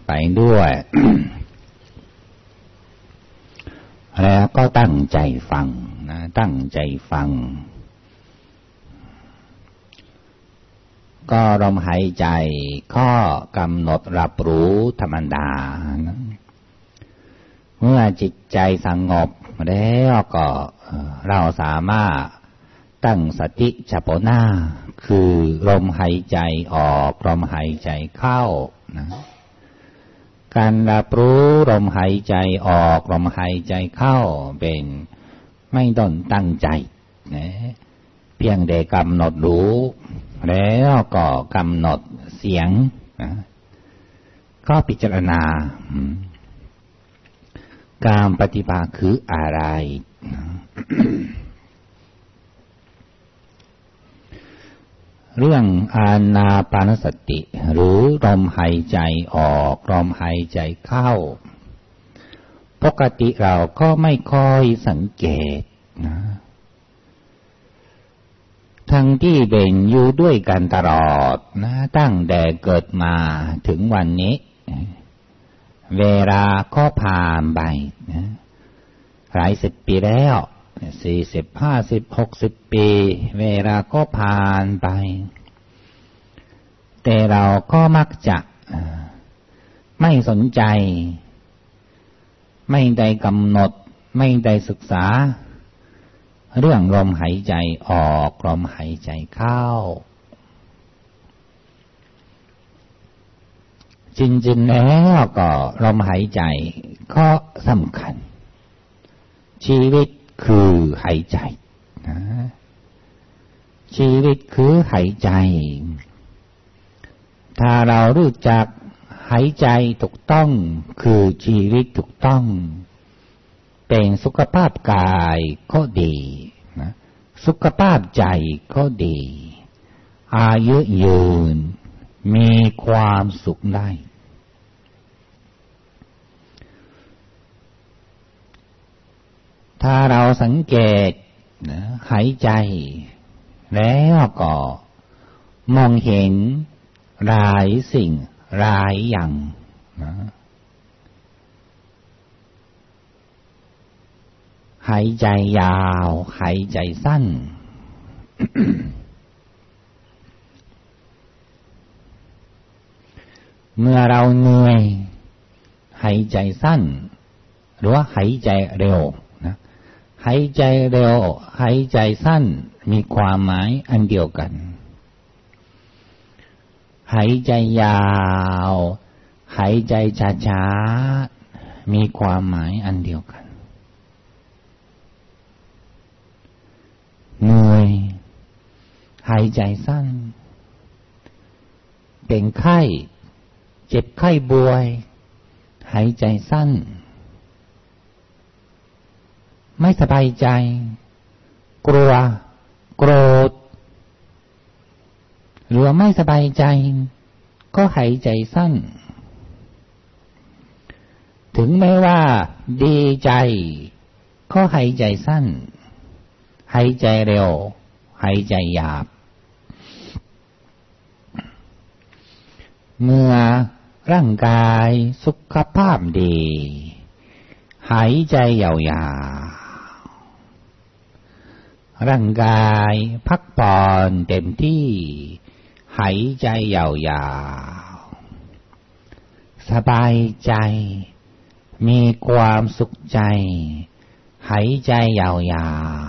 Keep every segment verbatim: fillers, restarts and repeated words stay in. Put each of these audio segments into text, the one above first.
ไปด้วย แล้วก็ตั้งใจฟังนะตั้งใจฟังก็ลมหายใจก็กำหนดรับรู้ธรรมดานะเมื่อจิตใจสงบแล้วก็เราสามารถตั้งสติเฉพาะหน้าคือลมหายใจออกลมหายใจเข้านะการรับรู้ลมหายใจออกลมหายใจเข้าเป็นไม่ต้องตั้งใจนะเพียงแต่กำหนดรู้แล้วก็กำหนดเสียงนะก็พิจารณาการปฏิบัติคืออะไรนะเรื่องอานาปานสติหรือลมหายใจออกลมหายใจเข้าปกติเราก็ไม่ค่อยสังเกตนะทั้งที่เป็นอยู่ด้วยกันตลอดนะตั้งแต่เกิดมาถึงวันนี้เวลาก็ผ่านไปนะหลายสิบปีแล้วสี่สิบห้าสิบหกสิบปีเวลาก็ผ่านไปแต่เราก็มักจะไม่สนใจไม่ได้กำหนดไม่ได้ศึกษาเรื่องลมหายใจออกลมหายใจเข้าจริงๆแล้วก็ลมหายใจก็สำคัญชีวิตคือหายใจนะชีวิตคือหายใจถ้าเรารู้จักหายใจถูกต้องคือชีวิตถูกต้องเป็นสุขภาพกายก็ดีนะสุขภาพใจก็ดีอายุยืนมีความสุขได้ถ้าเราสังเกตนะหายใจแล้วก็มองเห็นหลายสิ่งหลายอย่างนะหายใจยาวหายใจสั้น เมื่อเราเหนื่อยหายใจสั้นหรือว่าหายใจเร็วนะหายใจเร็วหายใจสั้นมีความหมายอันเดียวกันหายใจยาวหายใจช้าๆมีความหมายอันเดียวกันเหนื่อยหายใจสั้นเป็นไข้เจ็บไข้ป่วยหายใจสั้นไม่สบายใจกลัวโกรธหรือไม่สบายใจก็หายใจสั้นถึงแม้ว่าดีใจก็หายใจสั้นหายใจเร็วหายใจหยาบเมื่อร่างกายสุขภาพดีหายใจยาวๆร่างกายพักผ่อนเต็มที่หายใจยาวๆสบายใจมีความสุขใจหายใจยาว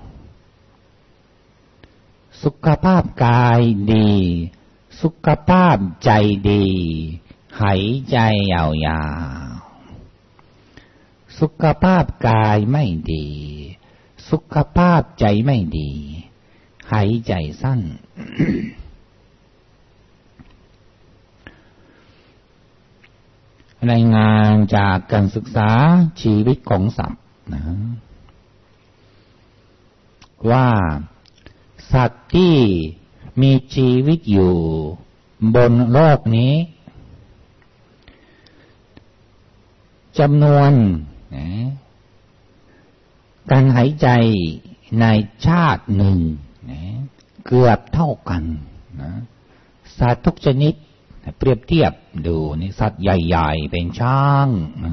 ๆสุขภาพกายดีสุขภาพใจดีหายใจยาวๆสุขภาพกายไม่ดีสุขภาพใจไม่ดีหายใจสั้น รายงานจากการศึกษาชีวิตของสัตว์นะว่าสัตว์ที่มีชีวิตอยู่บนโลกนี้จำนวนนะการหายใจในชาติหนึ่งนะเกือบเท่ากันนะสัตว์ทุกชนิดเปรียบเทียบดูนี่สัตว์ใหญ่ๆเป็นช้าง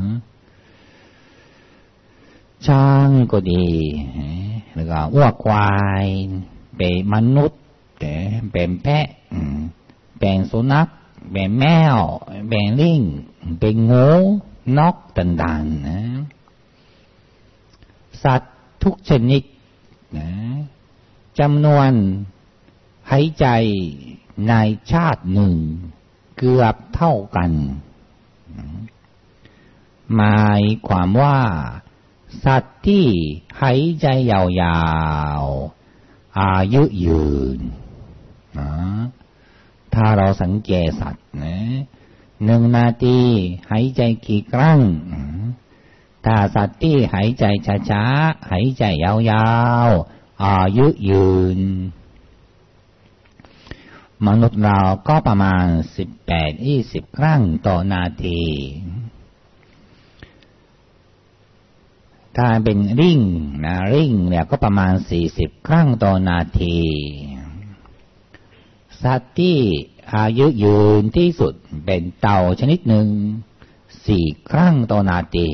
ช้างก็ดีแล้วก็วัวควายเป็นมนุษย์เป็นแพะเป็นสุนัขเป็นแมวเป็นลิงเป็นงูนกต่างๆนะสัตว์ทุกชนิดนะจำนวนหายใจในชาติหนึ่งเกือบเท่ากันหมายความว่าสัตว์ที่หายใจยาวๆอายุยืนนะถ้าเราสังเกตสัตว์นะหนึ่งนาทีหายใจกี่ครั้งถ้าสัตว์ที่หายใจช้าๆหายใจยาวๆอายุยืนมนุษย์เราก็ประมาณสิบแปดถึงยี่สิบครั้งต่อนาทีถ้าเป็นลิงนะลิงเนี่ยก็ประมาณสี่สิบครั้งต่อนาทีสัตว์ที่อายุยืนที่สุดเป็นเต่าชนิดหนึ่งสี่ครั้งต่อนาที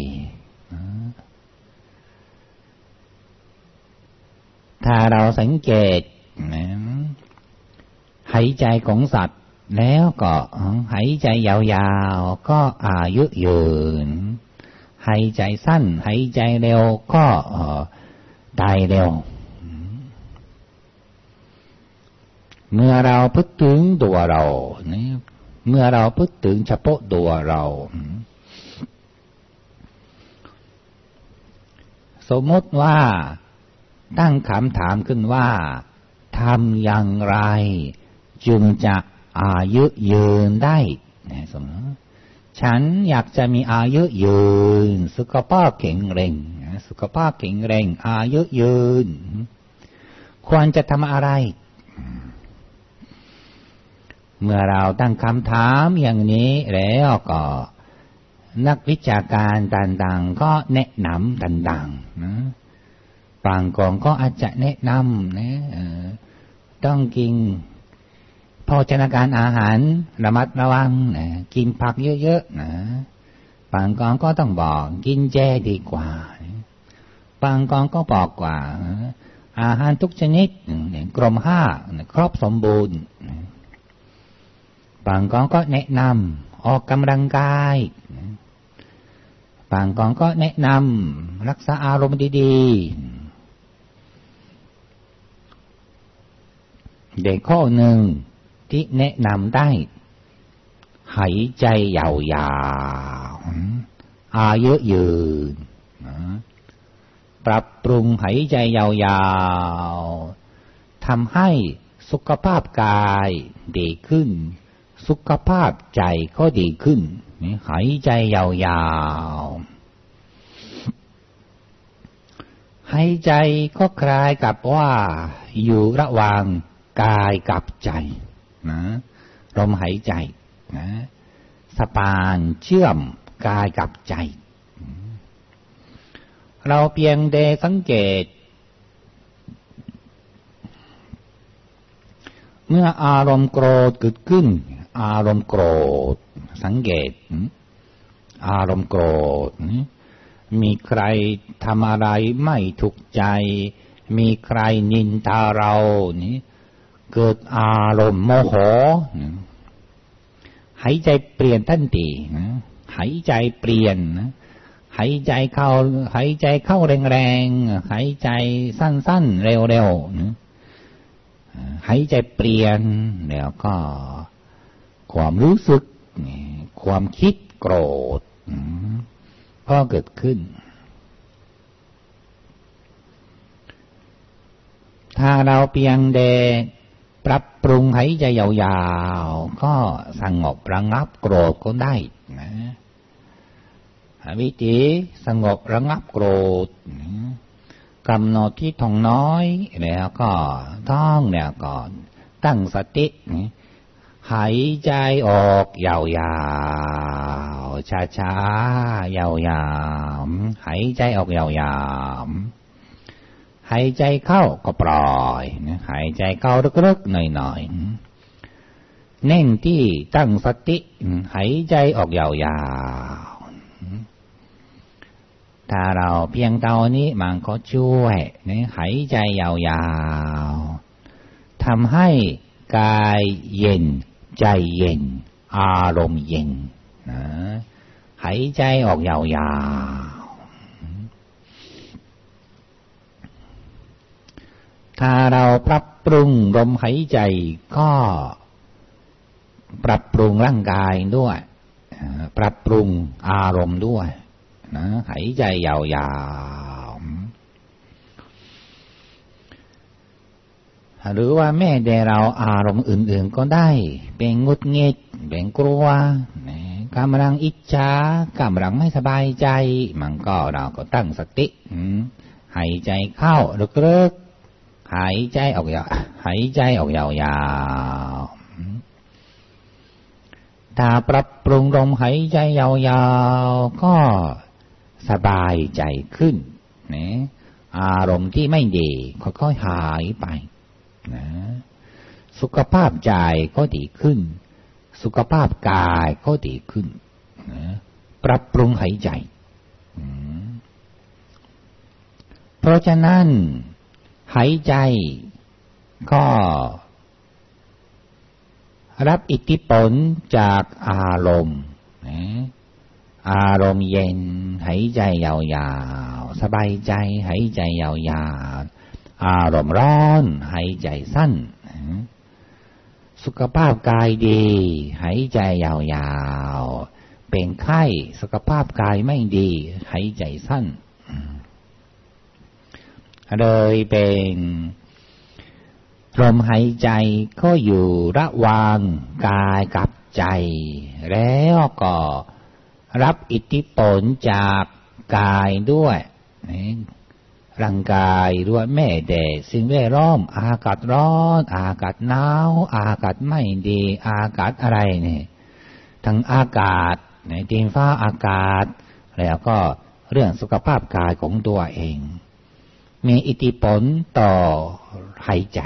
ถ้าเราสังเกตนะหายใจของสัตว์แล้วก็หายใจยาวๆก็อายุยืนหายใจสั้นหายใจเร็วก็ตายเร็วเมื่อเราพูดถึงตัวเราเมื่อเราพูดถึงเฉพาะตัวเราสมมติว่าตั้งคำถามขึ้นว่าทำอย่างไรจึงจะอายุยืนได้สมมติฉันอยากจะมีอายุยืนสุขภาพแข็งแรงสุขภาพแข็งแรงอายุยืนควรจะทำอะไรเมื่อเราตั้งคำถามอย่างนี้แล้วก็นักวิชาการต่างๆก็แนะนำต่างๆนะบางคนก็อาจจะแนะนำนะต้องกินโภชนาการอาหารระมัดระวังนะกินผักเยอะๆนะบางคนก็ต้องบอกกินแจดีกว่าบางคนก็บอกว่าอาหารทุกชนิดกรมห้าครบสมบูรณ์บางคนก็แนะนำออกกำลังกายบางคนก็แนะนำรักษาอารมณ์ดีๆเด็กข้อหนึ่งที่แนะนำได้หายใจยาวๆอายุยืนปรับปรุงหายใจยาวๆทำให้สุขภาพกายดีขึ้นสุขภาพใจก็ดีขึ้นหายใจยาวๆหายใจก็คล้ายกับว่าอยู่ระหว่างกายกับใจนะลมหายใจนะสะพานเชื่อมกายกับใจเราเพียงแต่สังเกตเมื่ออารมณ์โกรธเกิดขึ้นอารมณ์โกรธสังเกตอารมณ์โกรธมีใครทำอะไรไม่ถูกใจมีใครนินทาเรานี่เกิดอารมณ์โมโหหายใจเปลี่ยนทันทีหายใจเปลี่ยนหายใจเข้าหายใจเข้าแรงๆหายใจสั้นๆเร็วๆหายใจเปลี่ยนแล้วก็ความรู้สึกความคิดโกรธพอเกิดขึ้นถ้าเราเพียงแต่ปรับปรุงหายใจยาวๆก็สงบระงับโกรธก็ได้นะวิธีสงบระงับโกรธกำหนดที่ท้องน้อยแล้วก็ท้องแล้วก็ตั้งสติหายใจออกยาวๆช้าๆยาวๆหายใจออกยาวๆหายใจเข้าก็ปล่อยหายใจเข้าลึกๆหน่อยๆเน้นที่ตั้งสติหายใจออกยาวๆถ้าเราเพียงเท่านี้มันก็ช่วยนะหายใจยาวๆทำให้กายเย็นใจเย็นอารมณ์เย็นนะหายใจออกยาวๆถ้าเราปรับปรุงลมหายใจก็ปรับปรุงร่างกายด้วยปรับปรุงอารมณ์ด้วยนะหายใจยาวๆหรือว่าแม้แต่เราอารมณ์อื่นๆก็ได้เป็นงุดหงิดเป็นกลัวกำลังอิจฉากำลังไม่สบายใจมันก็เราก็ตั้งสติหายใจเข้าลึกๆหายใจออกยาวหายใจออกยาวๆถ้าปรับปรุงลมหายใจยาวๆก็สบายใจขึ้นนะอารมณ์ที่ไม่ดีค่อยๆหายไปนะสุขภาพใจก็ดีขึ้นสุขภาพกายก็ดีขึ้นนะปรับปรุงหายใจเพราะฉะนั้นหายใจก็รับอิทธิพลจากอารมณ์นะอารมณ์เย็นหายใจยาวๆสบายใจหายใจยาวๆอารมณ์ร้อนหายใจสั้นสุขภาพกายดีหายใจยาวๆเป็นไข้สุขภาพกายไม่ดีหายใจสั้นเลยเป็นลมหายใจก็อยู่ระหว่างกายกับใจแล้วก็รับอิทธิพลจากกายด้วยร่างกายด้วยแม่แดดสิ่งแวดล้อมอากาศร้อนอากาศหนาวอากาศไม่ดีอากาศอะไรเนี่ยทั้งอากาศในดินฟ้าอากาศแล้วก็เรื่องสุขภาพกายของตัวเองมีอิทธิพลต่อหายใจ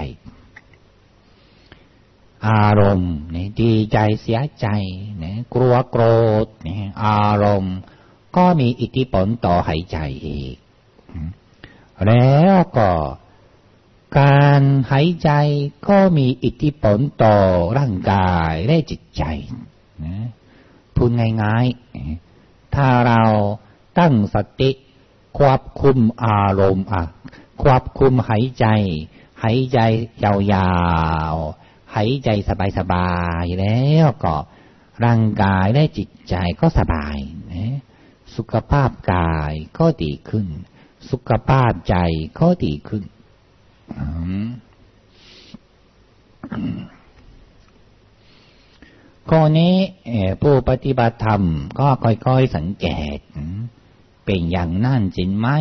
อารมณ์เนี่ยดีใจเสียใจเนี่ยกลัวโกรธเนี่ยอารมณ์ก็มีอิทธิพลต่อหายใจอีกแล้วก็การหายใจก็มีอิทธิพลต่อร่างกายและจิตใจนะพูดง่ายๆถ้าเราตั้งสติควบคุมอารมณ์อ่ะควบคุมหายใจหายใจยาวๆหายใจสบายๆแล้วก็ร่างกายและจิตใจก็สบายนะสุขภาพกายก็ดีขึ้นสุขภาพใจก็ดีขึ้นข้อนี้ผู้ปฏิบัติธรรมก็ค่อยๆสังเกตเป็นอย่างนั้นจริงไหม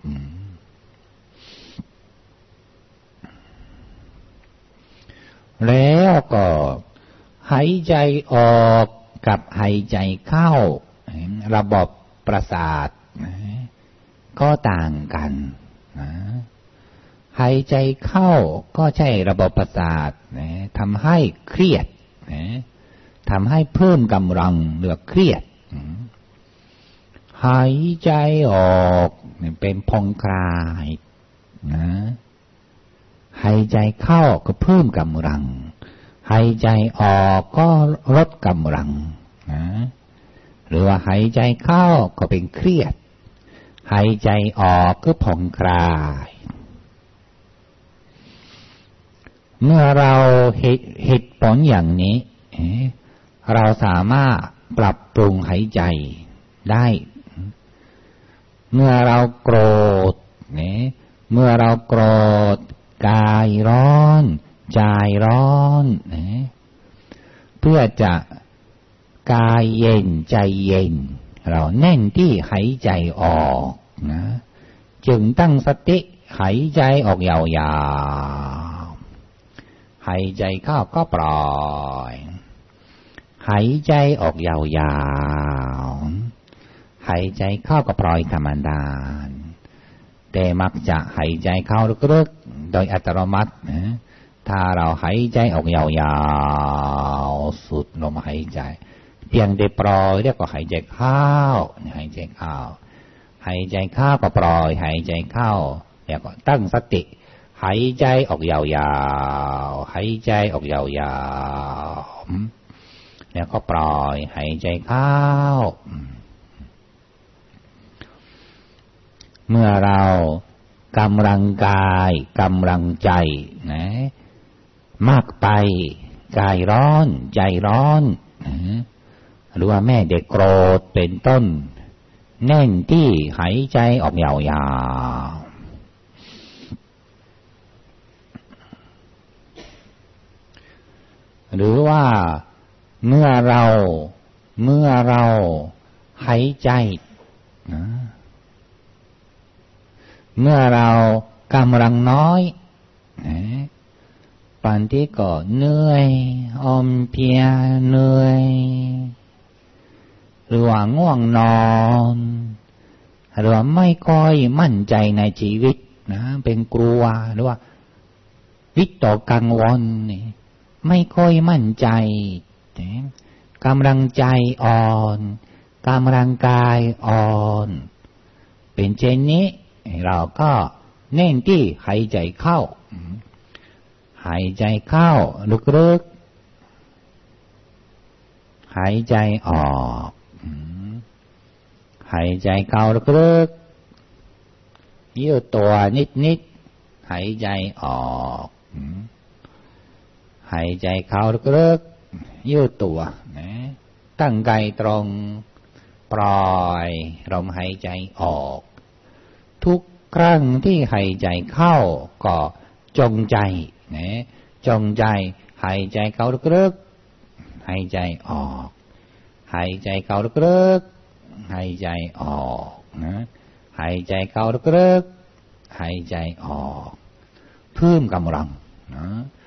แล้วก็หายใจออกกับหายใจเข้าระบบประสาทก็ต่างกันนะหายใจเข้าก็ใช่ระบบประสาทนะทำให้เครียดนะทำให้เพิ่มกำลังหรือเครียดหายใจออกเป็นผ่อนคลายนะหายใจเข้าก็เพิ่มกำลังหายใจออกก็ลดกำลังนะหรือว่าหายใจเข้าก็เป็นเครียดหายใจออกก็ผ่อนคลายเมื่อเราเหตุผลอย่างนี้เราสามารถปรับปรุงหายใจได้เมื่อเราโกรธเนี่ยเมื่อเราโกรธกายร้อนใจร้อนเนี่ยเพื่อจะกายเย็นใจเย็นเราเน้นที่หายใจออกนะจึงตั้งสติหายใจออกยาวๆหายใจเข้าก็ปล่อยหายใจออกยาวๆหายใจเข้าก็ปล่อยธรรมดาแต่มักจะหายใจเข้าลึกๆโดยอัตโนมัตินะถ้าเราหายใจออกยาวสุดลมหายใจเพียงแต่ปล่อยเรียกว่าหายใจเข้าหายใจเข้าหายใจเข้าก็ปล่อยหายใจเข้าแล้วก็ตั้งสติหายใจออกยาวๆหายใจออกยาวๆแล้วก็ปล่อยหายใจเข้าเมื่อเรากำลังกายกำลังใจนะมากไปกายร้อนใจร้อนหรือว่าแม่เด็กโกรธเป็นต้นแน่นที่หายใจออกยาวๆหรือว่าเมื่อเราเมื่อเราหายใจนะเมื่อเรากำลังน้อยนะบางทีก็เหนื่อยอ่อนเพลียเหนื่อยหรือว่าง่วงนอนหรือว่าไม่ค่อยมั่นใจในชีวิตนะเป็นกลัวหรือว่าวิตกกังวลนี่ไม่ค่อยมั่นใจกำลังใจอ่อนกำลังกายอ่อนเป็นเช่นนี้เราก็เน้นที่หายใจเข้าหายใจเข้าลึกๆหายใจออกหายใจเข้าลึกๆยืดตัวนิดๆหายใจออกหายใจเข้าลึกๆยืดตัวนะตั้งกายตรงปล่อยลมหายใจออกทุกครั้งที่หายใจเข้าก็จงใจนะจงใจหายใจเข้าลึกๆหายใจออกหายใจเข้าลึกๆหายใจออกนะหายใจเข้าลึกๆหายใจออกเพิ่มกำลังนะ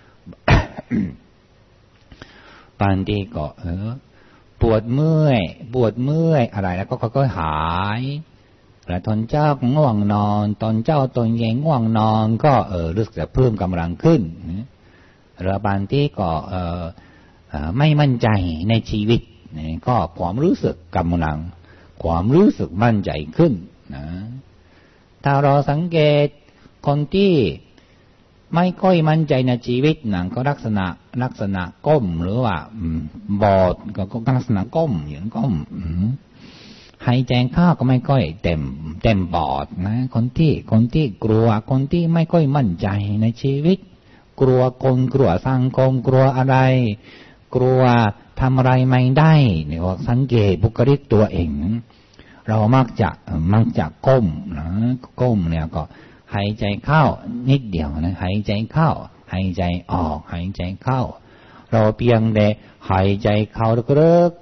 บางทีก็เออปวดเมื่อยปวดเมื่อยอะไรแล้วก็ค่อยๆหายแล้วตอนเจ้าง่วงนอนตอนเจ้าตอนเย็นง่วงนอนก็เออรู้สึกจะเพิ่มกำลังขึ้นหรือบางทีก็เออไม่มั่นใจในชีวิตก็ความรู้สึกกำลังความรู้สึกมั่นใจขึ้นนะถ้าเราสังเกตคนที่ไม่ค่อยมั่นใจในชีวิตนั่นก็ลักษณะลักษณะก้มหรือว่าบอดก็ลักษณะก้มอย่างก้มหายใจเข้าก็ไม่ค่อยเต็มเต็มบอดนะคนที่คนที่กลัวคนที่ไม่ค่อยมั่นใจในชีวิตกลัวคนกลัวสังคมกลัวอะไรกลัวทำอะไรไม่ได้เนี่ยสังเกตบุคลิกตัวเองเรามักจะมักจะก้มนะก้มเนี่ยก็หายใจเข้านิดเดียวนะหายใจเข้าหายใจออกหายใจเข้าเราเพียงแต่หายใจเข้าลึก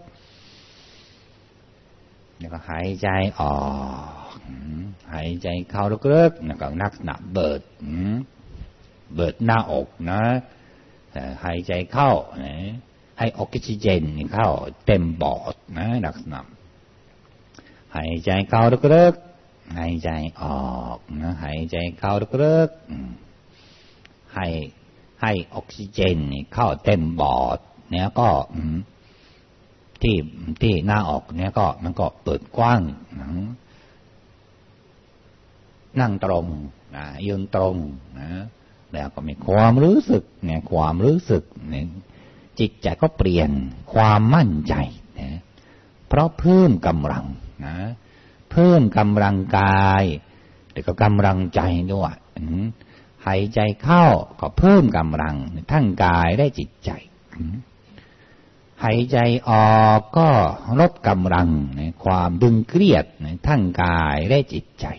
ๆแล้วก็หายใจออกหายใจเข้าลึกๆแล้วก็ลักษณะเบิดเบิดหน้าอกนะหายใจเข้าให้ออกซิเจนเข้าเต็มปอดนะลักษณะหายใจเข้าลึกๆหายใจออกนะหายใจเข้าลึกๆให้ให้ออกซิเจนเข้าเต็มปอดเนี่ยก็ที่ที่หน้าอกเนี่ยก็มันก็เปิดกว้างนะนั่งตรงนะยืนตรงนะแล้วก็มีความรู้สึกเนี่ยความรู้สึกเนี่ยจิตใจก็เปลี่ยนความมั่นใจนะเพราะเพิ่มกำลังนะเพิ่มกำลังกายแล้วก็กำลังใจด้วยหายใจเข้าก็เพิ่มกำลังทั้งกายและจิตใจหายใจออกก็ลดกำลังความดึงเครียดทั้งกายและจิตใจ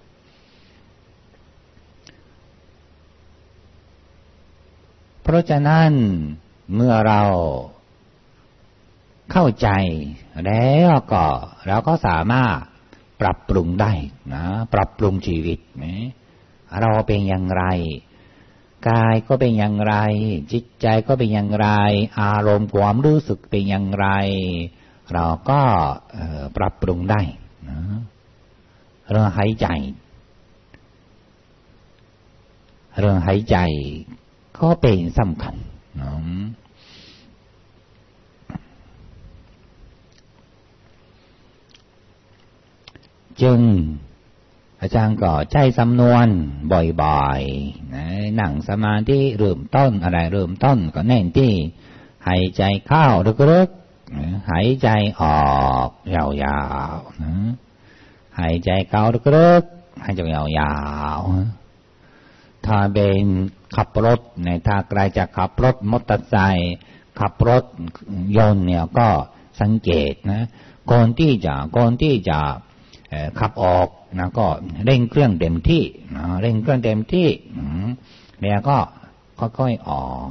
เพราะฉะนั้นเมื่อเราเข้าใจแล้วก็เราก็สามารถปรับปรุงได้นะปรับปรุงชีวิตนะเราเป็นอย่างไรกายก็เป็นอย่างไรจิตใจก็เป็นอย่างไรอารมณ์ความรู้สึกเป็นอย่างไรเราก็ปรับปรุงได้นะเรื่องหายใจเรื่องหายใจก็เป็นสำคัญนะจึงอาจารย์ก็ใช้สำนวนบ่อยๆนะนั่งสมาธิเริ่มต้นอะไรเริ่มต้นก็เน้นที่หายใจเข้าลึกๆหายใจออกยาวๆนะหายใจเข้าลึกๆหายใจยาวๆถ้าเป็นขับรถในถ้าใครจะขับรถมอเตอร์ไซค์ขับรถยนต์เนี่ยก็สังเกตนะก่อนที่จะก่อนที่จะขับออกนะก็เร่งเครื่องเต็มที่นะเร่งเครื่องเต็มที่แล้วก็ค่อยๆออก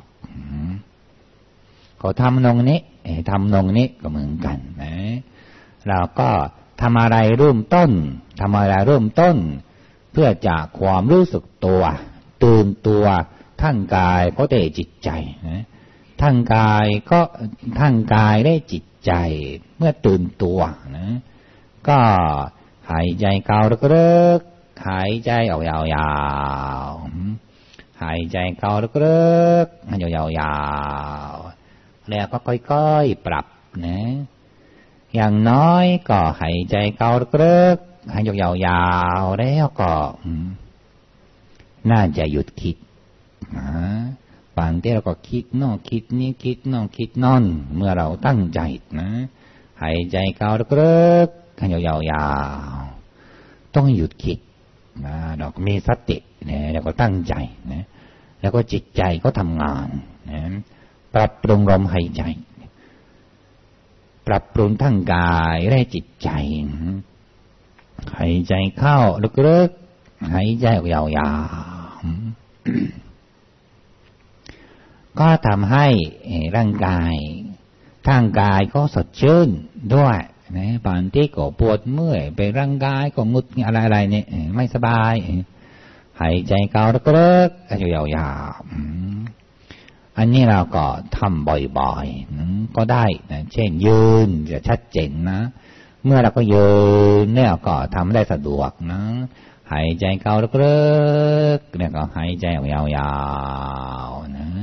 เขาทำตรงนี้ทำตรงนี้ก็เหมือนกันนะเราก็ทำอะไรเริ่มต้นทำอะไรเริ่มต้นเพื่อจะความรู้สึกตัวตื่นตัวทั้งกายก็ได้จิตใจนะทั้งกายก็ทั้งกายได้จิตใจเมื่อตื่นตัวนะก็หายใจเข้าลึกๆหายใจออกยาวๆหายใจเข้าลึกๆหายใจยาวๆแล้วก็ค่อยๆปรับนะอย่างน้อยก็หายใจเข้าลึกๆหายใจยาวๆแล้วก็น่าจะหยุดคิดนะบางทีเราก็คิดโน่นคิดนี่คิดโน่นคิดนั่นเมื่อเราตั้งใจนะหายใจเข้าลึกๆหายใจยาวๆต้องหยุดคิดนะเราก็มีสตินะแล้วก็ตั้งใจนะแล้วก็จิตใจก็ทำงานนะปรับปรุงลมหายใจปรับปรุงทั้งกายและจิตใจหายใจเข้าลึกๆหายใจออกยาวๆก็ทำให้ร่างกายทางกายก็สดชื่นด้วยนะบางทีก็ปวดเมื่อยไปร่างกายก็งุดอะไรๆเนี่ยไม่สบายหายใจเข้าลึกๆหายใจยาวๆอันนี้เราก็ทำบ่อยๆก็ได้นะเช่นยืนจะชัดเจนนะเมื่อเราก็ยืนเนี่ยก็ทำได้สะดวกนะหายใจเข้าลึกๆเนี่ยก็หายใจออกยาวๆนะ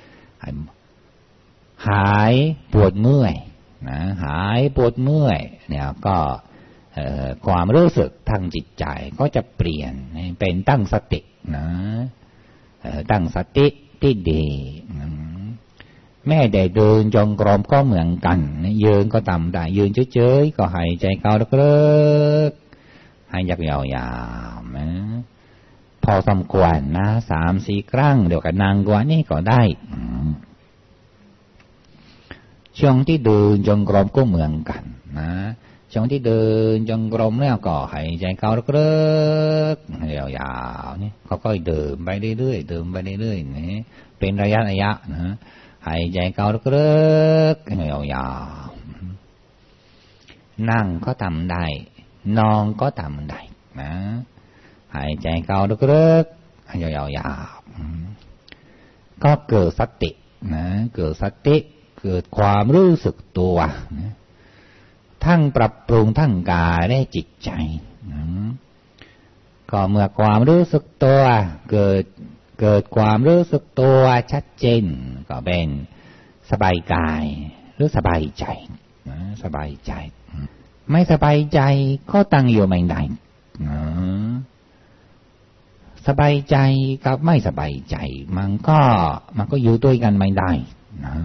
หายปวดเมื่อยนะหายปวดเมื่อยเนี่ยก็ความรู้สึกทางจิตใจก็จะเปลี่ยนเป็นตั้งสตินะตั้งสติที่ดีแม้ได้เดินจงกรมก็เหมือนกันยืนก็ทำได้ยืนเฉยๆก็หายใจเข้าลึกๆหายใจยาวๆนะพอสมควรนะสามสี่ครั้งเดี๋ยวกับนางกว่านี่ก็ได้ช่วงที่เดินจงกรมก็เหมือนกันนะช่วงที่เดินจงกรมแล้วก็หายใจเข้าลึกๆยาวๆนี่เขาก็เดินไปเรื่อยๆเดินไปเรื่อยๆนี่เป็นระยะระยะนะหายใจเข้าลึกๆยาวๆนั่งก็ทำได้นอนก็ทำได้นะหายใจเข้าลึกๆหายใจยาวๆก็เกิดสตินะเกิดสติเกิดความรู้สึกตัวนะทั้งปรับปรุงทั้งกายและจิตใจนะก็เมื่อความรู้สึกตัวเกิดเกิดความรู้สึกตัวชัดเจนก็เป็นสบายกายหรือสบายใจนะสบายใจไม่สบายใจก็ตั้งอยู่ไม่ได้นะสบายใจกับไม่สบายใจมันก็มันก็อยู่ด้วยกันไม่ได้นะ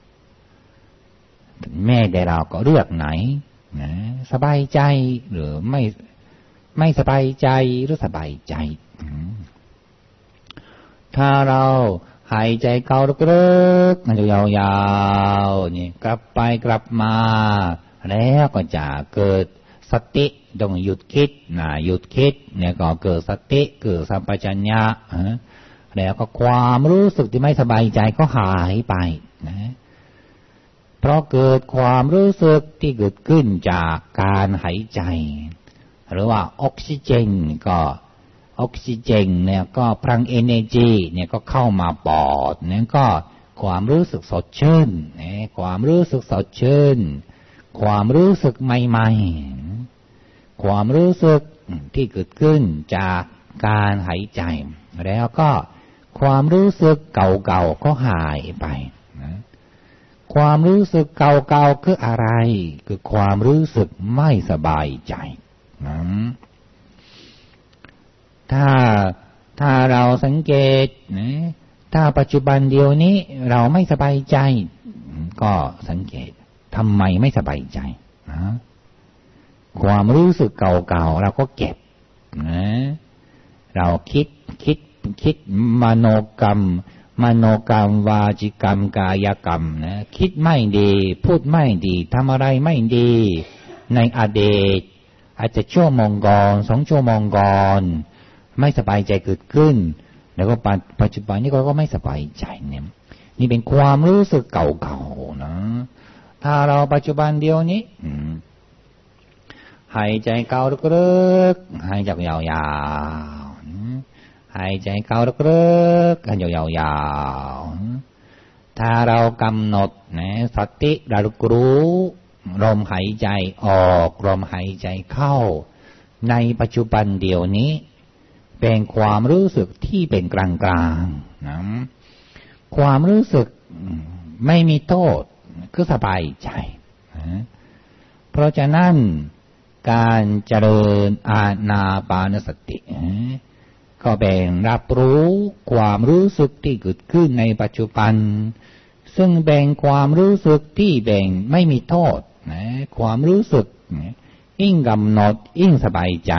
แม่แต่เราก็เลือกไหนนะสบายใจหรือไม่ไม่สบายใจหรือสบายใจถ้าเราหายใจเข้าลึกๆมันจะยาวๆนี่กลับไปกลับมาแล้วก็จะเกิดสติต้องหยุดคิดนะหยุดคิดเนี่ยก็เกิดสติเกิดสัมปชัญญะแล้วก็ความรู้สึกที่ไม่สบายใจก็หายไปนะเพราะเกิดความรู้สึกที่เกิดขึ้นจากการหายใจหรือว่าออกซิเจนก็ออกซิเจนเนี่ยก็พลัง energy เนี่ยก็เข้ามาปอดเนี่ยก็ความรู้สึกสดชื่นเนี่ยความรู้สึกสดชื่นความรู้สึกใหม่ๆความรู้สึกที่เกิดขึ้นจากการหายใจแล้วก็ความรู้สึกเก่าๆก็หายไปนะความรู้สึกเก่าๆคืออะไรคือความรู้สึกไม่สบายใจถ้าถ้าเราสังเกตนะถ้าปัจจุบันเดียวนี้เราไม่สบายใจก็สังเกตทำไมไม่สบายใจนะความรู้สึกเก่าๆเราก็เก็บนะเราคิดคิดคิดมโนกรรมมโนกรรมวาจิกรรมกายกรรมนะคิดไม่ดีพูดไม่ดีทำอะไรไม่ดีในอดีตอาจจะชั่วโมงก่อนสองชั่วโมงก่อนไม่สบายใจเกิดขึ้นแล้วก็ปัจจุบันนี้ก็ไม่สบายใจเนี่ยนี่เป็นความรู้สึกเก่าๆนะถ้าเราปัจจุบันเดียวนี้หายใจเข้าลึกๆหายใจยาวๆหายใจเข้าลึกๆหายใจยาวๆถ้าเรากำหนดนะสติระลึกรู้ลมหายใจออกลมหายใจเข้าในปัจจุบันเดียวนี้เป็นความรู้สึกที่เป็นกลางๆนะความรู้สึกไม่มีโทษคือสบายใจนะเพราะฉะนั้นการเจริญอานาปานสติก็แบ่งรับรู้ความรู้สึกที่เกิดขึ้นในปัจจุบันซึ่งแบ่งความรู้สึกที่แบ่งไม่มีโทษนะความรู้สึกยิ่งกำหนดยิ่งสบายใจ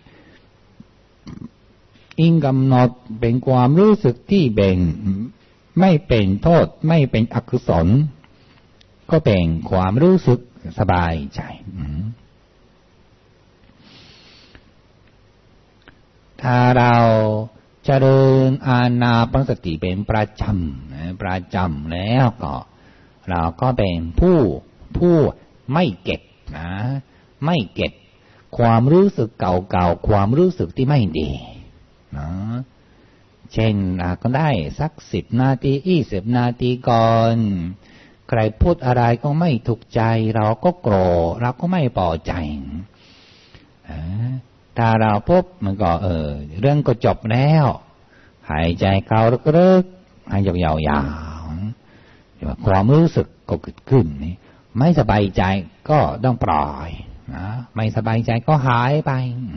ยิ่งกำหนดเป็นความรู้สึกที่แบ่งไม่เป็นโทษไม่เป็นอกุศลก็เป็นความรู้สึกสบายใจถ้าเราเจริญอานาปานสติเป็นประจำนะประจำแล้วก็เราก็เป็นผู้ผู้ไม่เก็บนะไม่เก็บความรู้สึกเก่าๆความรู้สึกที่ไม่ดีนะเช่นก็ได้สักสิบนาทียี่สิบนาทีก่อนใครพูดอะไรก็ไม่ถูกใจเราก็โกรธเราก็ไม่พอใจถ้าเราปุ๊บมันก็เออเรื่องก็จบแล้วหายใจเข้าลึกๆหายใจยาวๆความรู้สึกก็เกิดขึ้นนี่ไม่สบายใจก็ต้องปล่อยนะไม่สบายใจก็หายไป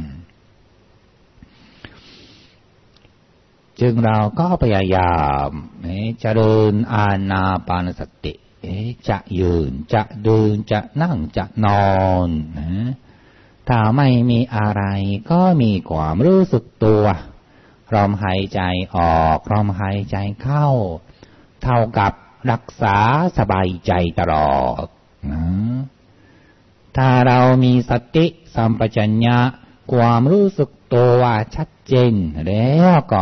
จึงเราก็พยายามเจริญอานาปานสติจะยืนจะเดินจะนั่งจะนอนนะถ้าไม่มีอะไรก็มีความรู้สึกตัวลมหายใจออกลมหายใจเข้าเท่ากับรักษาสบายใจตลอดนะถ้าเรามีสติสัมปชัญญะความรู้สึกตัวชัดเจนแล้วก็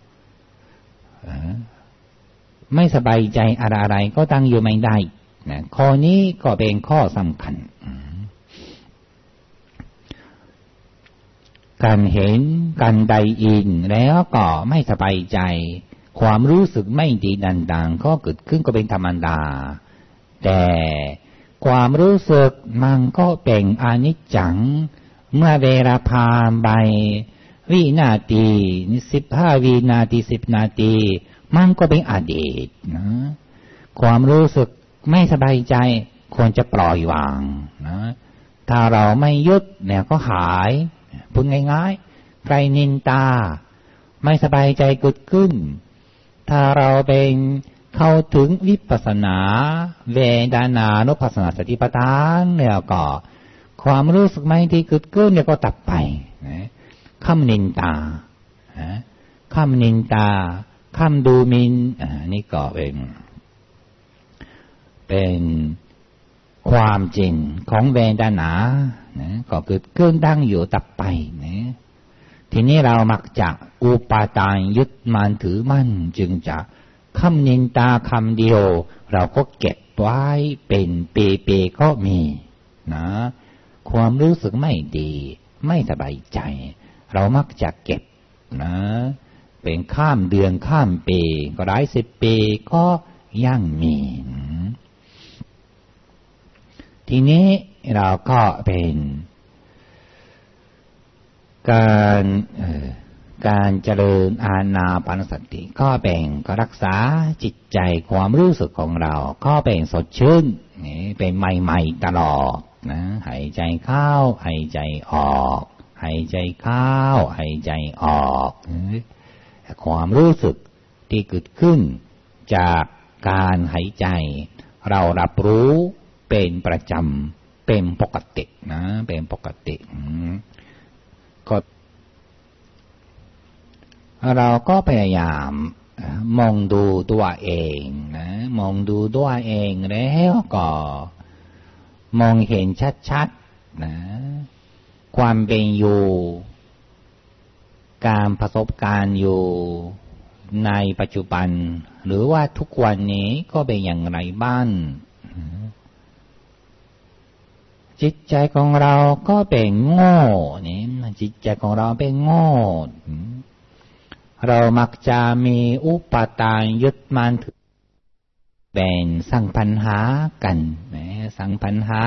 ไม่สบายใจอะไรๆก็ตั้งอยู่ไม่ได้นะข้อนี้ก็เป็นข้อสำคัญการเห็นการได้ยินแล้วก็ไม่สบายใจความรู้สึกไม่ดีดังๆก็เกิดขึ้นก็เป็นธรรมดาแต่ความรู้สึกมันก็เป็นอนิจจังเมื่อเวลาผ่านไปวินาทีสิบห้าวินาทีสิบนาทีมันก็เป็นอดีตนะความรู้สึกไม่สบายใจควรจะปล่อยวางนะถ้าเราไม่ยึดเนี่ยก็หายพูดง่ายๆใครนินทาไม่สบายใจเกิดขึ้นถ้าเราเป็นเข้าถึงวิปัสสนาเวทนานุปัสสนาสติปัฏฐานเนี่ยก็ความรู้สึกไม่ที่เกิดขึ้นเนี่ยก็ตัดไปนะคำนินทาคำนินทาคำดูหมิ่นนี่ก็เป็นเป็นความจริงของเวทนานะก็เกิดขึ้นตั้งอยู่ตับไปนะทีนี้เรามักจะอุปาทานยึดมั่นถือมั่นจึงจะคำนินทาคำเดียวเราก็เก็บไว้เป็นปีๆก็มีนะความรู้สึกไม่ดีไม่สบายใจเรามักจะเก็บนะเป็นข้ามเดือนข้ามปีก็หลายสิบปีก็ยังมีทีนี้เราก็เป็นการการเจริญอานาปานสติก็เป็นก็รักษาจิตใจความรู้สึกของเราก็เป็นสดชื่นเป็นใหม่ๆตลอดนะหายใจเข้าหายใจออกหายใจเข้าหายใจออกความรู้สึกที่เกิดขึ้นจากการหายใจเรารับรู้เป็นประจำเป็นปกตินะเป็นปกติก็เราก็พยายามมองดูตัวเองนะมองดูตัวเองแล้วก็มองเห็นชัดๆนะความเป็นอยู่การประสบการณ์อยู่ในปัจจุบันหรือว่าทุกวันนี้ก็เป็นอย่างไรบ้างจิตใจของเราก็เป็นโง่นี่จิตใจของเราเป็นโง่เรามักจะมีอุปทานยึดมั่นถือเป็นสังปัญหากันสังปัญหา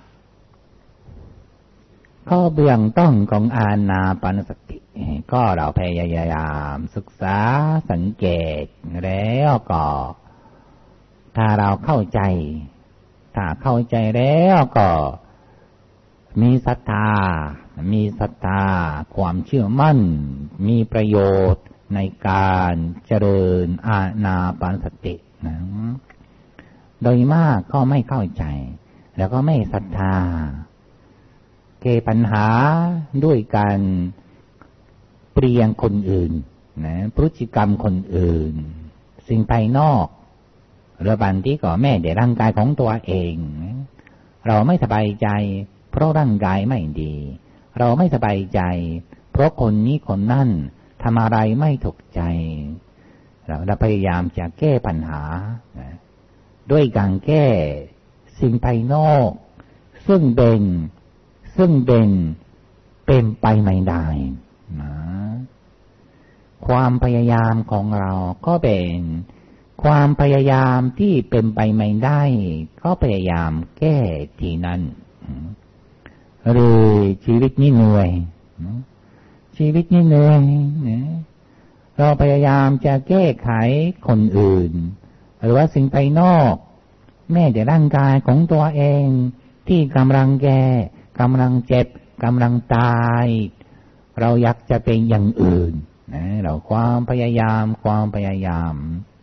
ก็เบื้องต้นของอานาปานสติก็เราพยายามศึกษาสังเกตแล้วก็ถ้าเราเข้าใจถ้าเข้าใจแล้วก็มีศรัทธามีศรัทธาความเชื่อมั่นมีประโยชน์ในการเจริญอานาปานสตินะโดยมากก็ไม่เข้าใจแล้วก็ไม่ศรัทธาแก้ปัญหาด้วยการเปลี่ยนคนอื่นนะพฤติกรรมคนอื่นสิ่งภายนอกหรือบางทีก็แม้แต่ร่างกายของตัวเองเราไม่สบายใจเพราะร่างกายไม่ดีเราไม่สบายใจเพราะคนนี้คนนั่นทำอะไรไม่ถูกใจเราพยายามจะแก้ปัญหานะด้วยการแก้สิ่งภายนอกซึ่งเป็นซึ่งเป็นเป็นไปไม่ได้นะความพยายามของเราก็เป็นความพยายามที่เป็นไปไม่ได้ก็พยายามแก้ทีนั้นหรือชีวิตนี้เหนื่อยชีวิตนี้เหนื่อยเราพยายามจะแก้ไขคนอื่นหรือว่าสิ่งภายนอกแม้แต่ร่างกายของตัวเองที่กำลังแก่กำลังเจ็บกำลังตายเราอยากจะเป็นอย่างอื่นนะเราความพยายามความพยายาม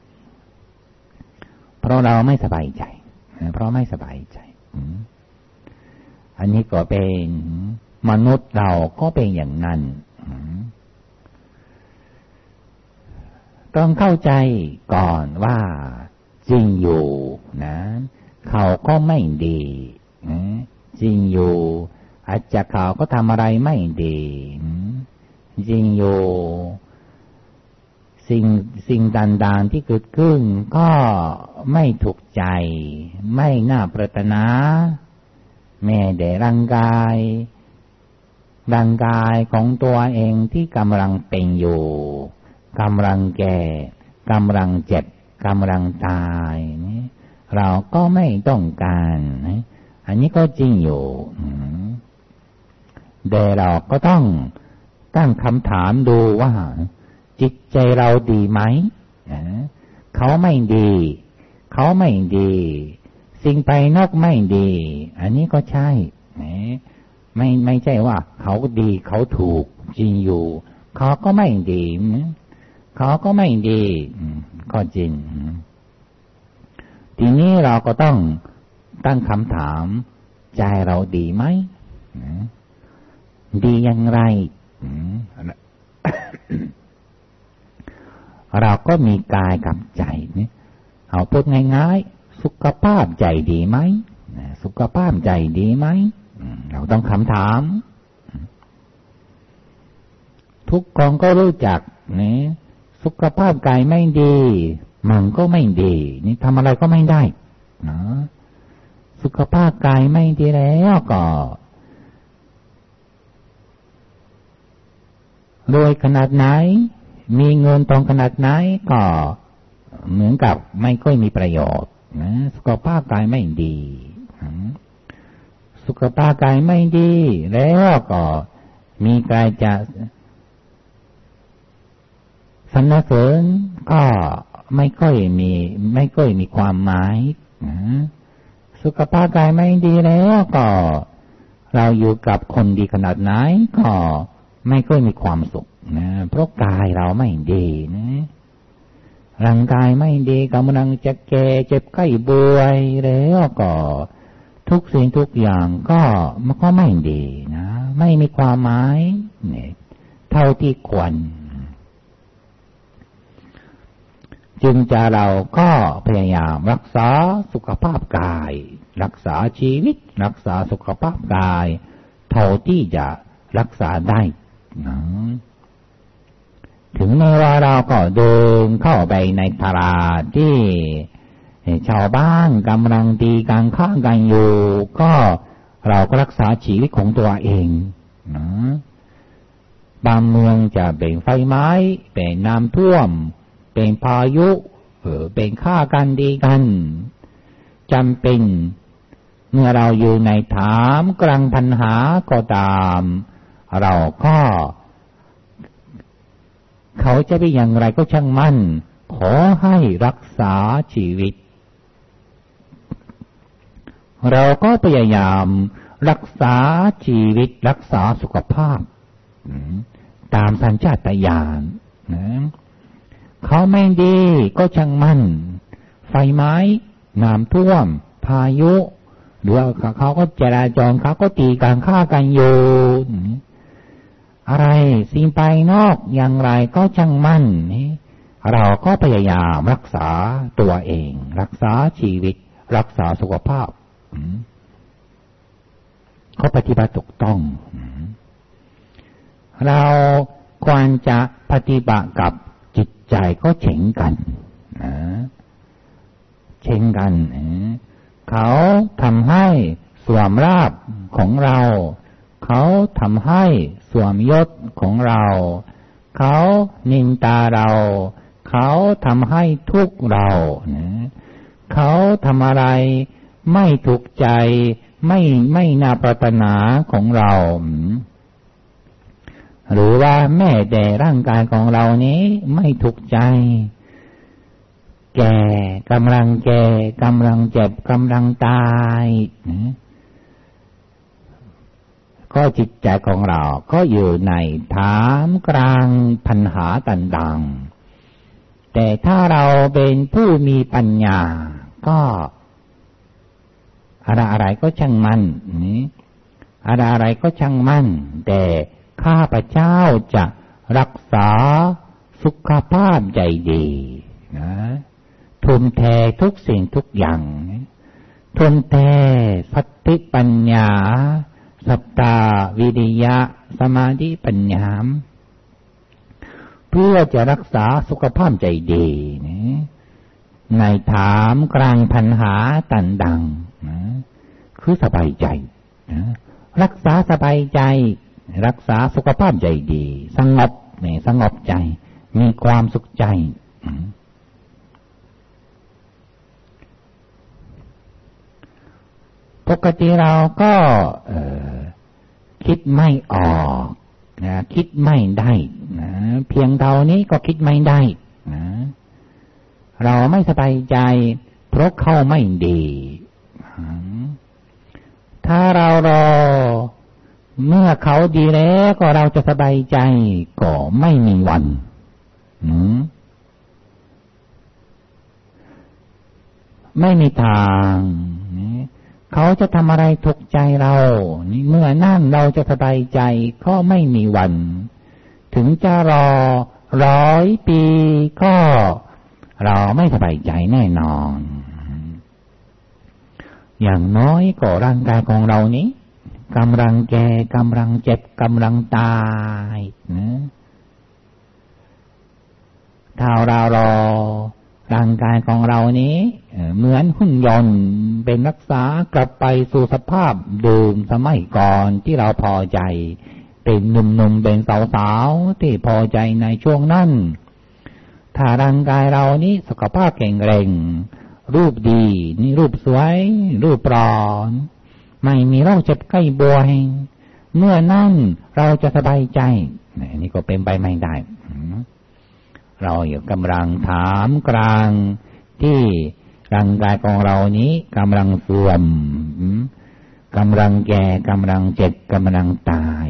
เพราะเราไม่สบายใจเพราะไม่สบายใจอันนี้ก็เป็นมนุษย์เราก็เป็นอย่างนั้นต้องเข้าใจก่อนว่าจริงอยู่นะเขาก็ไม่ดีจริงอยู่อาจจะเขาก็ทำอะไรไม่ดีจริงอยู่สิ่งสิ่งต่างๆที่เกิดขึ้นก็ไม่ถูกใจไม่น่าปรารถนาแม้แต่ร่างกายร่างกายของตัวเองที่กำลังเป็นอยู่กำลังแก่กำลังเจ็บกำลังตายนี่เราก็ไม่ต้องการอันนี้ก็จริงอยู่แต่เราก็ต้องตั้งคำถามดูว่าจิตใจเราดีไหมเขาไม่ดีเขาไม่ดีสิ่งภายนอกไม่ดีอันนี้ก็ใช่ไม่ไม่ใช่ว่าเขาดีเขาถูกจริงอยู่เขาก็ไม่ดีเขาก็ไม่ดีก็จริงทีนี้เราก็ต้องตั้งคำถามใจเราดีไหมดีอย่างไรเราก็มีกายกับใจเนี่ยเอาพูดง่ายๆสุขภาพใจดีไหมสุขภาพใจดีไหมเราต้องคำถามทุกคนก็รู้จักนี่สุขภาพกายไม่ดีมันก็ไม่ดีนี่ทำอะไรก็ไม่ได้นะสุขภาพกายไม่ดีแล้วก็รวยขนาดไหนมีเงินทองขนาดไหนก็เหมือนกับไม่ค่อยมีประโยชน์นะสุขภาพกายไม่ดีสุขภาพกายไม่ดีแล้วก็มีกายจะสรรเสริญก็ไม่ค่อยมีไม่ค่อยมีความหมายนะสุขภาพกายไม่ดีแล้วก็เราอยู่กับคนดีขนาดไหนก็ไม่ค่อยมีความสุขนะเพราะกายเราไม่ดีนะร่างกายไม่ดีกำลังจะแก่เจ็บไข้ป่วยแล้วก็ทุกสิ่งทุกอย่างก็มันก็ไม่ดีนะไม่มีความหมายเนี่ยเท่าที่ควรจึงจะเราก็พยายามรักษาสุขภาพกายรักษาชีวิตรักษาสุขภาพกายเท่าที่จะรักษาได้นะถึงแม้ว่าเราก็เดินเข้าไปในตลาดที่ชาวบ้านกำลังตีกันฆ่ากันอยู่ก็เราก็รักษาชีวิตของตัวเองนะบางเมืองจะเป็นไฟไหม้เป็นน้ำท่วมเป็นพายุเออเป็นฆ่ากันดีกันจำเป็นเมื่อเราอยู่ในถามกลางปัญหาก็ตามเราก็เขาจะเป็นอย่างไรก็ช่างมั่นขอให้รักษาชีวิตเราก็พยายามรักษาชีวิตรักษาสุขภาพตามสัญชาตญาณนะเขาไม่ดีก็ช่างมั่นไฟไหม้น้ำท่วมพายุหรือเขาก็จราจรเขาก็ตีกันฆ่ากันอยู่อะไรสิ่งภายนอกอย่างไรก็ช่างมั่นเราก็พยายามรักษาตัวเองรักษาชีวิตรักษาสุขภาพเขาปฏิบัติถูกต้องเราควรจะปฏิบัติกับจิตใจก็เช่นกันนะเช่นกันเขาทำให้สวมราภของเราเขาทำให้สวมยศของเราเขานินทาเราเขาทำให้ทุกข์เรานะเขาทำอะไรไม่ถูกใจไม่ไม่น่าปรารถนาของเราหรือว่าแม้แต่ร่างกายของเรานี้ไม่ถูกใจแก่กำลังแก่กำลังเจ็บกำลังตายนะก็จิตใจของเราก็อยู่ในฐานกลางปัญหาต่างๆแต่ถ้าเราเป็นผู้มีปัญญาก็อะไรอะไรก็ช่างมันนี่อะไรอะไรก็ช่างมันแต่ข้าพเจ้าจะรักษาสุขภาพใจดีนะทุ่มเททุกสิ่งทุกอย่างทุ่มเทสติปัญญาสัตตาวิริยะสมาธิปัญญาเพื่อจะรักษาสุขภาพใจดีนะในถามกลางปัญหาต่างๆนะคือสบายใจนะรักษาสบายใจรักษาสุขภาพใจดีสงบเนี่ยสงบใจมีความสุขใจปกติเราก็เอ่อคิดไม่ออกนะคิดไม่ได้นะเพียงเท่านี้ก็คิดไม่ได้นะเราไม่สบายใจเพราะเขาไม่ดีถ้าเรารอเมื่อเขาดีแล้วก็เราจะสบายใจก็ไม่มีวันไม่มีทางเขาจะทำอะไรถูกใจเราเมื่อนั่นเราจะสบายใจก็ไม่มีวันถึงจะรอร้อยปีก็เราไม่สบายใจแน่นอนอย่างน้อยก็ร่างกายของเรานี้กำลังแก่กำลังเจ็บกำลังตายนะถ้าเรารอร่างกายของเรานี้เหมือนหุ่นยนต์เป็นรักษากลับไปสู่สภาพเดิมสมัยก่อนที่เราพอใจเป็นหนุ่มๆเป็นสาวๆที่พอใจในช่วงนั้นถ้าร่างกายเรานี้สุขภาพแข็งแรงรูปดีนี่รูปสวยรูปปลอดไม่มีโรคเจ็บไข้ป่วยเมื่อนั้นเราจะสบายใจนี่ก็เป็นไปไม่ได้เราอยู่กำลังถามกลางที่ร่างกายของเรานี้กำลังเสื่อมกำลังแก่กำลังเจ็บกำลังตาย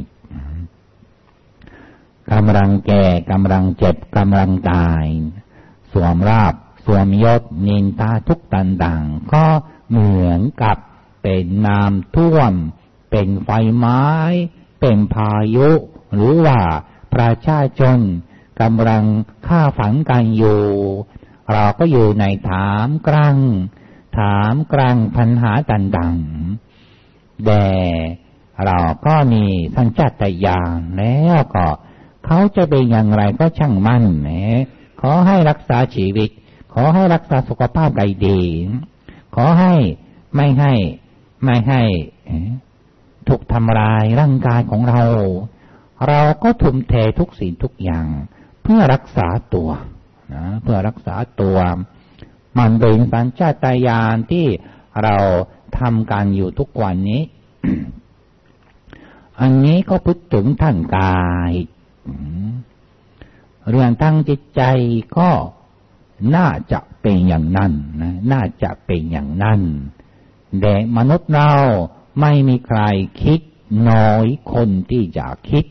กำลังแก่กำลังเจ็บกำลังตายสวมราบสวมยศนินทาทุกต่างๆก็เหมือนกับเป็นน้ำท่วมเป็นไฟไหม้เป็นพายุหรือว่าประชาชนกำลังฆ่าฝังกันอยู่เราก็อยู่ในถามกลางถามกลางปัญหาต่างๆแต่เราก็มีสัญชาตญาณแล้วก็เขาจะเป็นอย่างไรก็ช่างมั่นนะขอให้รักษาชีวิตขอให้รักษาสุขภาพได้ดีขอให้ไม่ให้ไม่ให้ถูกทำลายร่างกายของเราเราก็ทุ่มเททุกสิ่งทุกอย่างเพื่อรักษาตัวนะเพื่อรักษาตัวมันเป็นสัญชาตญาณที่เราทำกันอยู่ทุกวันนี้ อันนี้ก็พูดถึงทางกายเรื่องทางจิตใจก็น่าจะเป็นอย่างนั้นนะน่าจะเป็นอย่างนั้นแต่มนุษย์เราไม่มีใครคิดน้อยคนที่จะคิด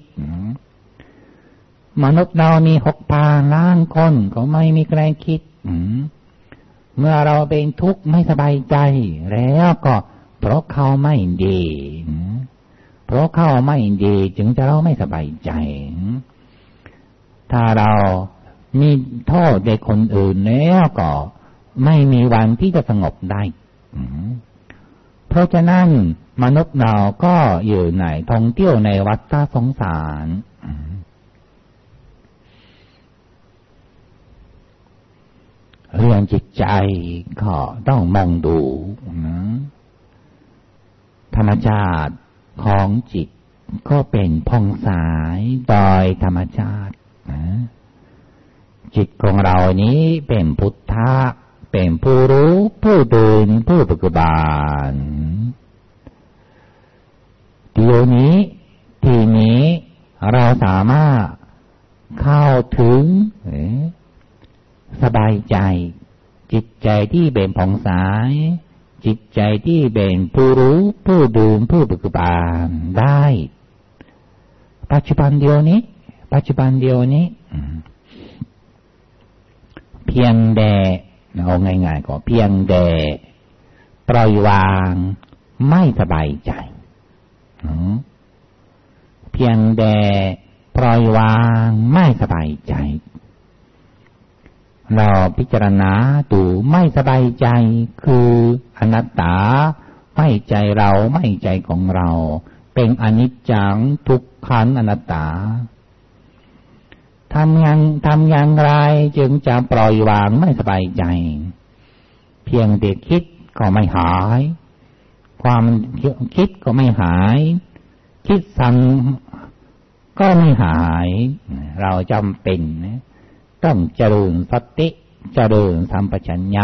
มนุษย์เรามีหกพันล้านคนก็ไม่มีใครคิดเมื่อเราเป็นทุกข์ไม่สบายใจแล้วก็เพราะเขาไม่ดีเพราะเขาไม่ดีจึงจะเราไม่สบายใจถ้าเรามีโทษในคนอื่นแล้วก็ไม่มีวันที่จะสงบได้เพราะฉะนั้นมนุษย์เราก็อยู่ในท่องเที่ยวในวัฏสงสารเรื่องจิตใจก็ต้องมองดูนะธรรมชาติของจิตก็เป็นผ่องใสโดยธรรมชาตินะจิตของเรานี้เป็นพุทธะเป็นผู้รู้ผู้ตื่นผู้เบิกบานเดี๋ยวนี้ทีนี้เราสามารถเข้าถึงสบายใจจิตใจที่เป็นผ่องใสจิตใจที่เป็นผู้รู้ผู้ตื่นผู้เบิกบานได้ปัจจุบันเดียวนี้ปัจจุบันเดียวนี้เพียงแต่เอาง่ายๆก็เพียงแต่ปล่อยวางไม่สบายใจเพียงแต่ปล่อยวางไม่สบายใจเราพิจารณาดูไม่สบายใจคืออนัตตาไม่ใจเราไม่ใจของเราเป็นอนิจจังทุกขังอนัตตาทำอย่างทำอย่างไรจึงจะปล่อยวางไม่สบายใจเพียงแต่คิดก็ไม่หายความคิดก็ไม่หายคิดซ้ำก็ไม่หายเราจำเป็นนะต้องเจริญสติเจริญสัมปชัญญะ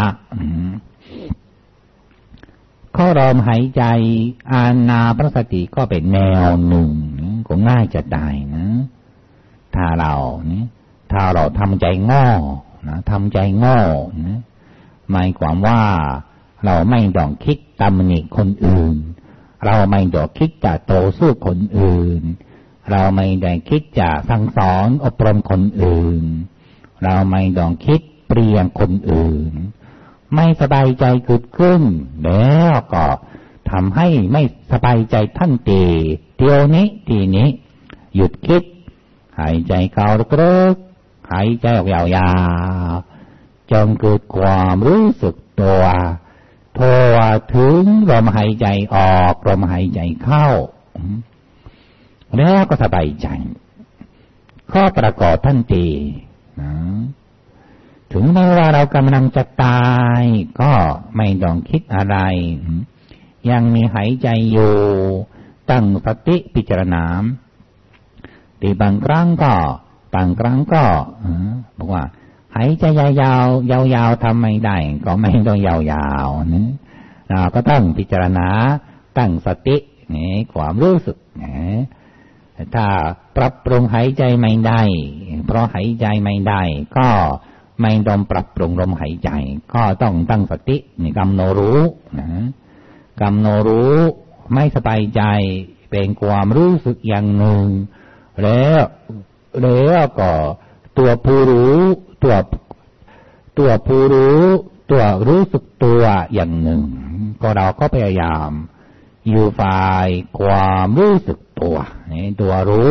ข้อลมหายใจอานาปานสติก็เป็นแนวหนึ่งก็ง่ายจะได้นะถ้าเราเนี่ยถ้าเราทำใจง่อนะทำใจง่อนะหมายความว่าเราไม่ต้องคิดตำหนิคนอื่นเราไม่ต้องคิดจะโต้สู้คนอื่นเราไม่ได้คิดจะสั่งสอนอบรมคนอื่นเราไม่ต้องคิดเปลี่ยนคนอื่นไม่สบายใจเกิดขึ้นแล้วก็ทำให้ไม่สบายใจทันทีเดี๋ยวนี้ทีนี้หยุดคิดหายใจเข้าลึกๆหายใจออกยาวๆจนเกิดความรู้สึกตัวทั่วถึงลมหายใจออกลมหายใจเข้าแล้วก็สบายใจข้อประกอบทันทีนะถึงแม้ว่าเรากำลังจะตายก็ไม่ต้องคิดอะไรยังมีหายใจอยู่ตั้งสติพิจารณาแต่บางครั้งก็บางครั้งก็บอกว่าหายใจยาวๆยาวๆทำไม่ได้ก็ไม่ต้องยาวๆนะเราก็ต้องพิจารณาตั้งสตินี่ความรู้สึกนะถ้าปรับปรุงหายใจไม่ได้เพราะหายใจไม่ได้ก็ไม่ต้องปรับปรุงลมหายใจก็ต้องตั้งสตินี่กำหนดรู้นะกำหนดรู้ไม่สบายใจเป็นความรู้สึกอย่างหนึ่งแล้วแล้วก็ตัวผู้รู้ตัวตัวผู้รู้ตัวรู้สึกตัวอย่างหนึ่งก็เราก็พยายามอยู่ฝ่ายความรู้สึกตัวนี่ตัวรู้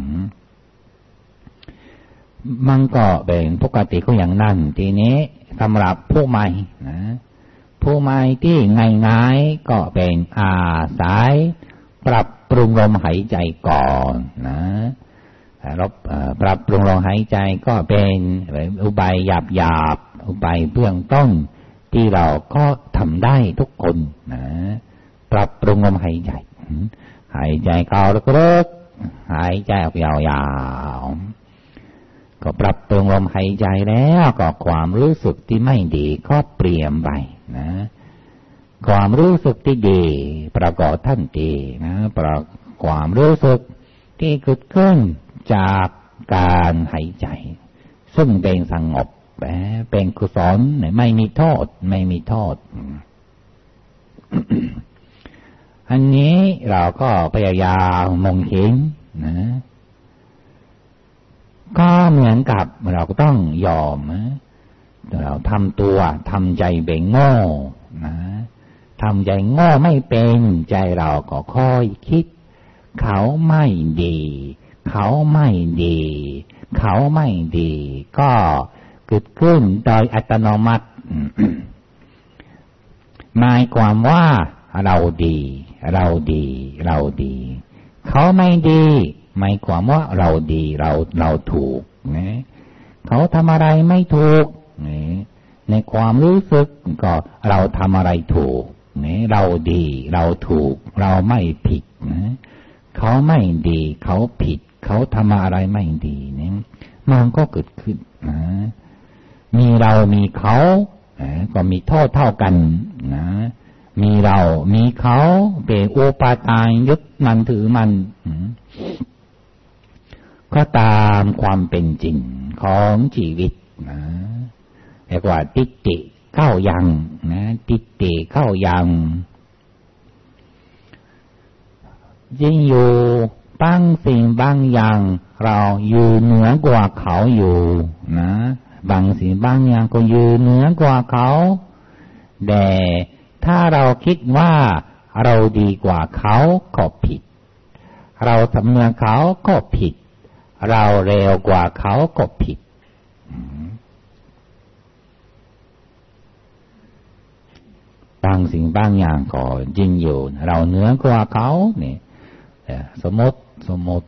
มันก็เป็นปกติก็อย่างนั้นทีนี้สำหรับผู้ใหม่นะผู้ใหม่ที่ง่ายๆก็เป็นอาศัยปรับปรุงลมหายใจก่อนนะเราปรับปรุงลมหายใจก็เป็นอุบายหยาบๆอุบายเบื้องต้นที่เราก็ทำได้ทุกคนนะปรับปรุงลมหายใจหายใจเข้าลึกๆหายใจออกยาวๆก็ปรับปรุงลมหายใจแล้วก็ความรู้สึกที่ไม่ดีก็เปลี่ยนไปนะความรู้สึกที่ดีประกอบทันทีนะประความรู้สึกที่เกิดขึ้นจากการหายใจซึ่งเป็นสงบเป็นกุศลไม่มีโทษไม่มีโทษ อันนี้เราก็พยายามมองเห็นนะก็เหมือนกับเราก็ต้องยอมนะเราทำตัวทำใจเป็นโง่นะทำใจโง่ไม่เป็นใจเราก็ค่อยคิดเขาไม่ดีเขาไม่ดีเขาไม่ดีก็เกิดขึ้นโดยอัตโนมัติหมายความว่าเราดีเราดีเราดีเขาไม่ดีหมายความว่าเราดีเราเราถูกนะเขาทำอะไรไม่ถูกในความรู้สึกก็เราทำอะไรถูกเราดีเราถูกเราไม่ผิดนะเขาไม่ดีเขาผิดเขาทำอะไรไม่ดีเนี่ยมันก็เกิดขึ้นนะมีเรามีเขาก็มีโทษเท่ากันนะมีเรามีเขาเป็นอุปาทานยึดมันถือมันก็ตามความเป็นจริงของชีวิตนะเรียกว่าทิฏฐิเข้ายังนะทิฏฐิเข้ายังยิ่งอยู่บางสิ่งบางอย่างเราอยู่เหนือกว่าเขาอยู่นะบางสิ่งบางอย่างก็อยู่เหนือกว่าเขาแต่ถ้าเราคิดว่าเราดีกว่าเขาก็ผิดเราทำเหนือเขาก็ผิดเราเร็วกว่าเขาก็ผิดบางสิ่งบางอย่างก็จริงอยู่เราเหนือกว่าเขาเนี่ยสมมติสมมติ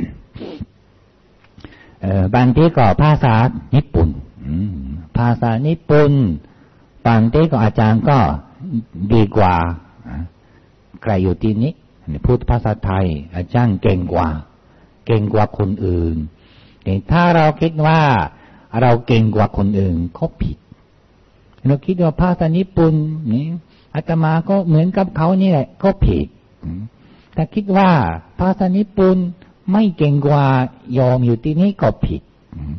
บางทีก็ภาษาญี่ปุ่นภาษาญี่ปุ่นบางทีก็อาจารย์ก็ดีกว่าใครอยู่ที่นี้พูดภาษาไทยอาจารย์เก่งกว่าเก่งกว่าคนอื่นแต่ถ้าเราคิดว่าเราเก่งกว่าคนอื่นก็ผิดเราคิดว่าภาษาญี่ปุ่นนี่อาตมาก็เหมือนกับเขานี่แหละก็ผิดแต่คิดว่าภาษาญี่ปุ่นไม่เก่งกว่ายอมอยู่ที่นี้ก็ผิด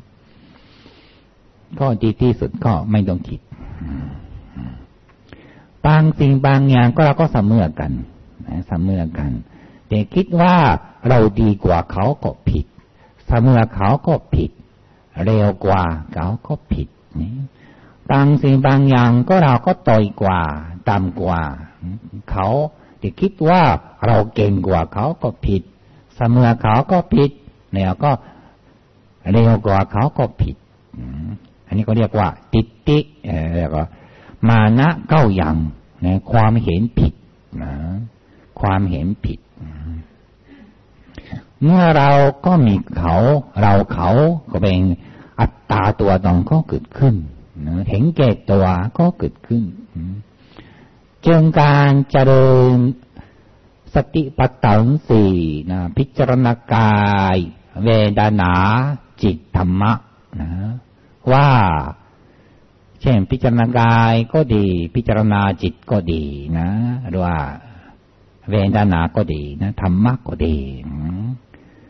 ก็ดีที่สุดก็ไม่ต้องคิดบางสิ่งบางอย่างก็เราก็เสมอกันเสมอกันแต่คิดว่าเราดีกว่าเขาก็ผิดเสมอเขาก็ผิดเร็วกว่าเขาก็ผิดบางสิ่งบางอย่างก็เราก็ต่อยกว่าต่ำกว่าเขาแต่คิดว่าเราเก่งกว่าเขาก็ผิดเสมอเขาก็ผิดแล้วก็เร็วกว่าเขาก็ผิดอันนี้ก็เรียกว่าทิฏฐิเรียกว่ามานะเก้าอย่างนะความเห็นผิดนะความเห็นผิดเมื่อเราก็มีเขาเราเขาก็เป็นอัตตาตัวตนก็เกิดขึ้นนะเห็นแก่ตัวก็เกิดขึ้นจึงการเจริญสติปัฏฐานสี่นะพิจารณากายเวทนาจิตธรรมะนะว่าเช่นพิจารณากายก็ดีพิจารณาจิตก็ดีนะหรือว่าเวทนาก็ดีนะธรรมะก็ดี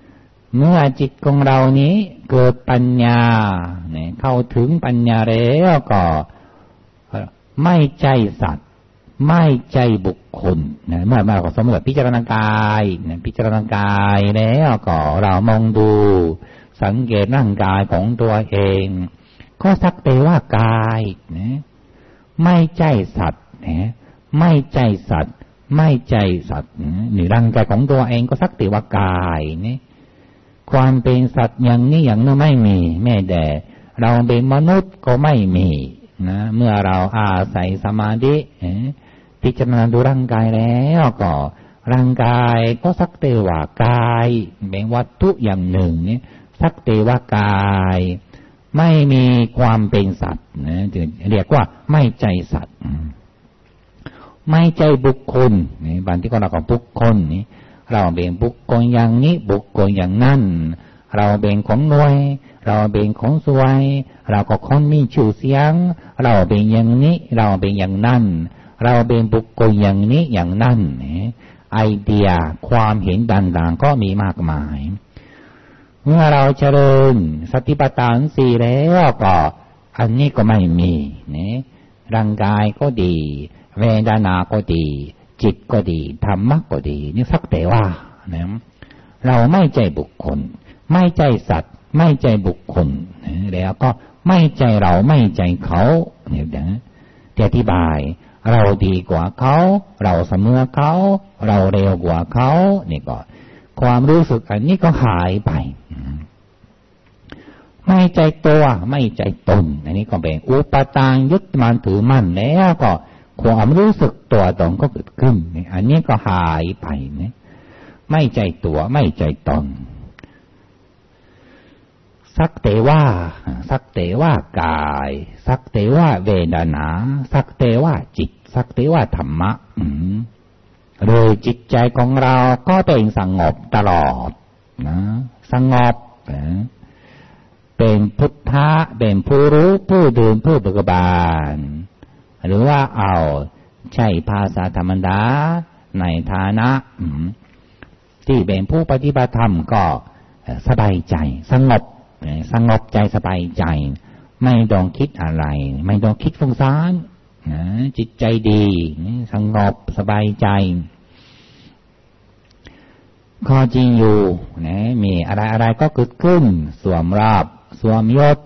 เมื่อจิตของเรานี้เกิดปัญญาเนี่ยเข้าถึงปัญญาแล้วก็ไม่ใจสัตว์ไม่ใจบุคคลนะเมื่อมาสมมติพิจารณากายนะพิจารณากายแล้วก็เรามองดูสังเกตร่างกายของตัวเองก็สักแต่ว่ากายนะไม่ใจสัตว์นะไม่ใจสัตว์ไม่ใจสัตว์นี่ร่างกายของตัวเองก็สักแต่ว่ากายนี่ความเป็นสัตว์อย่างนี้อย่างนั้นไม่มีแม้แต่เราเป็นมนุษย์ก็ไม่มีนะเมื่อเราอาศัยสมาธิพิจารณาดูร่างกายแล้วก็ร่างกายก็สักแต่ว่ากายเป็นวัตถุอย่างหนึ่งนี่สักแต่ว่ากายไม่มีความเป็นสัตว์นะเรียกว่าไม่ใจสัตว์ไม่ใจบุคคลนี่บางที่ก็เราของบุคคลนี่เราเป็นบุคคลอย่างนี้บุคคลอย่างนั้นเราเป็นของรวยเราเป็นของสวยเราก็คนมีชื่อเสียงเราเป็นอย่างนี้เราเป็นอย่างนั้นเราเป็นบุคคลอย่างนี้อย่างนั้นไอเดียความเห็นต่างๆก็มีมากมายเมื่อเราเจริญสติปัฏฐานสี่แล้วก็อันนี้ก็ไม่มีนะร่างกายก็ดีเวทนาก็ดีจิตก็ดีธรรมะก็ดีนี่สักแต่ว่านะเราไม่ใจบุคคลไม่ใจสัตว์ไม่ใจบุคคลนะแล้วก็ไม่ใจเราไม่ใจเขาเนี่ยนะที่อธิบายเราดีกว่าเขาเราเสมอเขาเราเร็วกว่าเขานี่ก็ความรู้สึกอันนี้ก็หายไปไม่ใจตัวไม่ใจตนอันนี้ก็เป็นอุปทานยึดมั่นถือมั่นแล้วก็ความรู้สึกตัวตนก็เกิดขึ้นอันนี้ก็หายไปนะไม่ใจตัวไม่ใจตนสักแต่ว่าสักแต่ว่ากายสักแต่ว่าเวทนาสักแต่ว่าจิตสักแต่ว่าธรรมะโดยจิตใจของเราก็เป็นสงบตลอดนะสงบนะเป็นพุทธะเป็นผู้รู้ผู้ดื่มผู้เบิกบานหรือว่าเอาใช้ภาษาธรรมดาในฐานะที่เป็นผู้ปฏิบัติธรรมก็สบายใจสงบสงบใจสบายใจไม่ต้องคิดอะไรไม่ต้องคิดฟุ้งซ่านนะจิตใจดีสงบสบายใจข้อจริงอยู่นะมีอะไรอะไรก็เกิดขึ้นสวมราบสวมยศ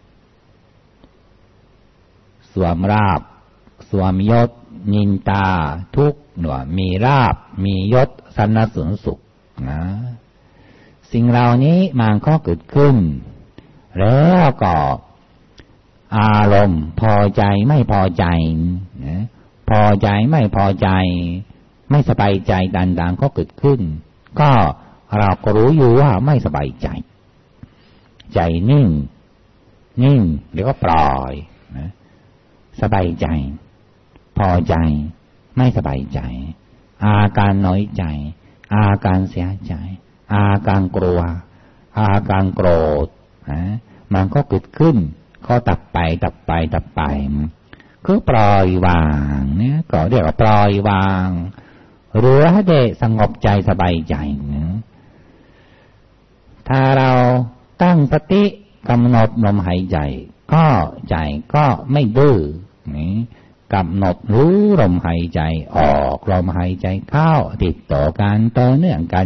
สวมราบสวมยศนินตาทุกข์หนวมีราบมียศสรรเสริญสุขนะสิ่งเหล่านี้มันก็เกิดขึ้นแล้วก็อารมณ์พอใจไม่พอใจนะพอใจไม่พอใจไม่สบายใจต่างๆก็เกิดขึ้นก็เราก็รู้อยู่ว่าไม่สบายใจใจนิ่งนิ่งเดี๋ยวก็ปล่อยนะสบายใจพอใจไม่สบายใจอาการน้อยใจอาการเสียใจอาการกลัวอาการโกรธนะมันก็เกิดขึ้นก็ดับไปดับไปดับไปคือปล่อยวางเนี่ยก็เรียกว่าปล่อยวางหรือให้ได้สงบใจสบายใจนะถ้าเราตั้งสติกำหนดลมหายใจก็ใจก็ไม่ดื้อนี่กำหนดรู้ลมหายใจออกลมหายใจเข้าติดต่อกันต่อเนื่องกัน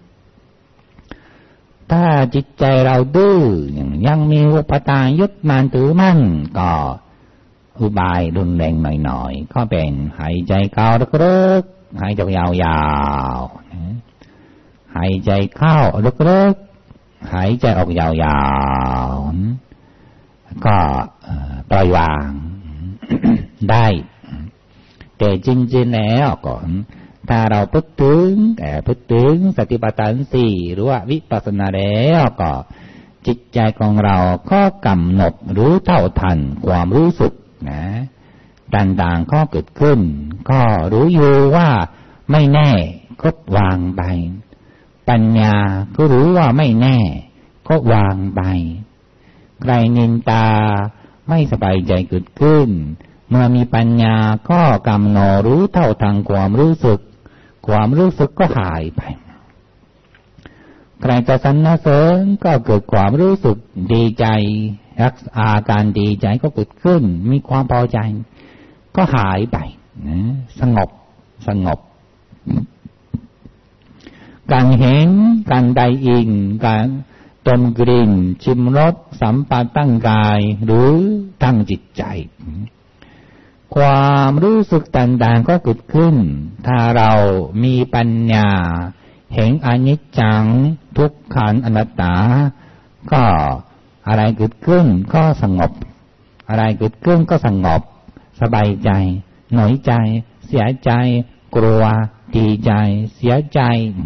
ถ้าจิตใจเราดื้อยังมีอุปทานยึดมั่นถือมั่นก็อุบายรุนแรงหน่อยๆก็เป็นหายใจเข้าลึกๆหายใจยาวๆหายใจเข้าลึกๆหายใจออกยาวๆก็ปล่อยวางได้แต่จริงๆแล้วก็ถ้าเราพูดถึงแต่พูดถึงสติปัฏฐานสี่หรือว่าวิปัสสนาแล้วก็จิตใจของเราก็กำหนดรู้เท่าทันความรู้สึกนะต่างๆก็เกิดขึ้นก็รู้อยู่ว่าไม่แน่ก็วางไปปัญญาก็รู้ว่าไม่แน่ก็วางไปใครนินตาไม่สบายใจเกิดขึ้นเมื่อมีปัญญาก็กำหนดรู้เท่าทันความรู้สึกความรู้สึกก็หายไปใครจะสรรเสริญก็เกิดความรู้สึกดีใจรักอาการดีใจก็เกิดขึ้นมีความพอใจก็หายไปนะสงบสงบการเห็นการได้ยินการดมกลิ่นชิมรสสัมผัสตั้งกายหรือตั้งจิตใจความรู้สึกต่างๆก็เกิดขึ้นถ้าเรามีปัญญาเห็นอนิจจังทุกขังอนัตตาก็อะไรเกิดขึ้นก็สงบอะไรเกิดขึ้นก็สงบสบายใจหน่อยใจเสียใจกลัวดีใจเสียใจ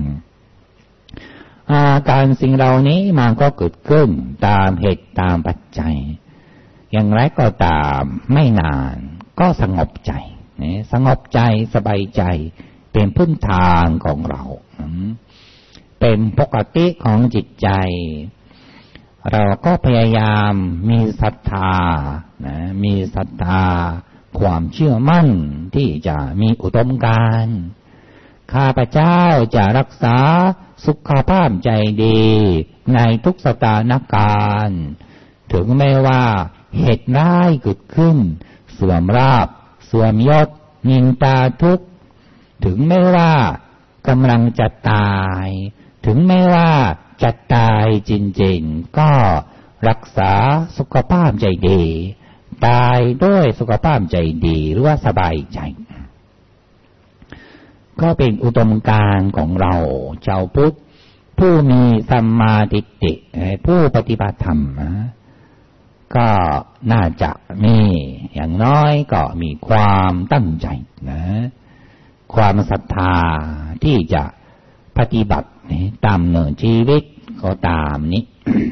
อาการสิ่งเหล่านี้มันก็เกิดขึ้นตามเหตุตามปัจจัยอย่างไรก็ตามไม่นานก็สงบใจสงบใจสบายใจเป็นพื้นฐานของเราเป็นปกติของจิตใจเราก็พยายามมีศรัทธานะมีศรัทธาความเชื่อมั่นที่จะมีอุดมการณ์ข้าพเจ้าจะรักษาสุขภาพใจดีในทุกสถานการณ์ถึงแม้ว่าเหตุร้ายเกิดขึ้นเสื่อมราบเสื่อมยศนินทาทุกข์ถึงแม้ว่ากำลังจะตายถึงแม้ว่าจะตายจริงๆก็รักษาสุขภาพใจดีตายด้วยสุขภาพใจดีหรือว่าสบายใจก็เป็นอุดมการณ์ของเราชาวพุทธผู้มีสัมมาทิฏฐิผู้ปฏิบัติธรรมก็น่าจะมีอย่างน้อยก็มีความตั้งใจนะความศรัทธาที่จะปฏิบัติตามเนินชีวิตก็ตามนี้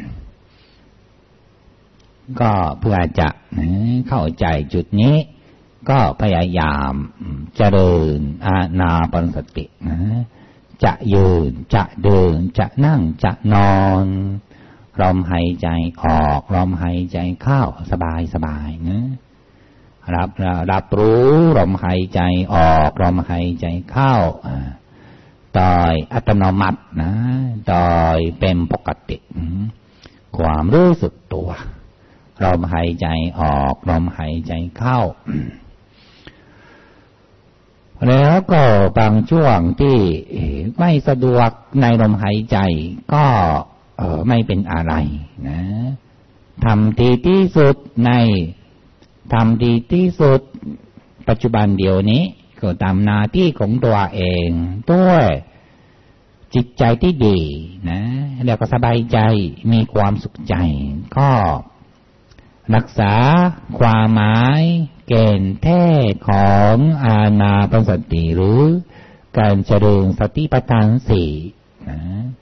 ก็เพื่อจะเข้าใจจุดนี้ก็พยายามเจริญอานาปานสตินะจะยืนจะเดินจะนั่งจะนอนลมหายใจออกลมหายใจเข้าสบายสบายนะรับรับรู้ลมหายใจออกลมหายใจเข้าโดยอัตโนมัตินะโดยเป็นปกติความรู้สึกตัวลมหายใจออกลมหายใจเข้าแล้วก็บางช่วงที่ไม่สะดวกในลมหายใจก็เออไม่เป็นอะไรนะทำดีที่สุดในทำดีที่สุดปัจจุบันเดี๋ยวนี้ก็ทำหน้าที่ของตัวเองด้วยจิตใจที่ดีนะแล้วก็สบายใจมีความสุขใจก็รักษาความหมายเกณฑ์แท้ของอานาปานสติหรือการเจริญสติปัฏฐานสี่นะ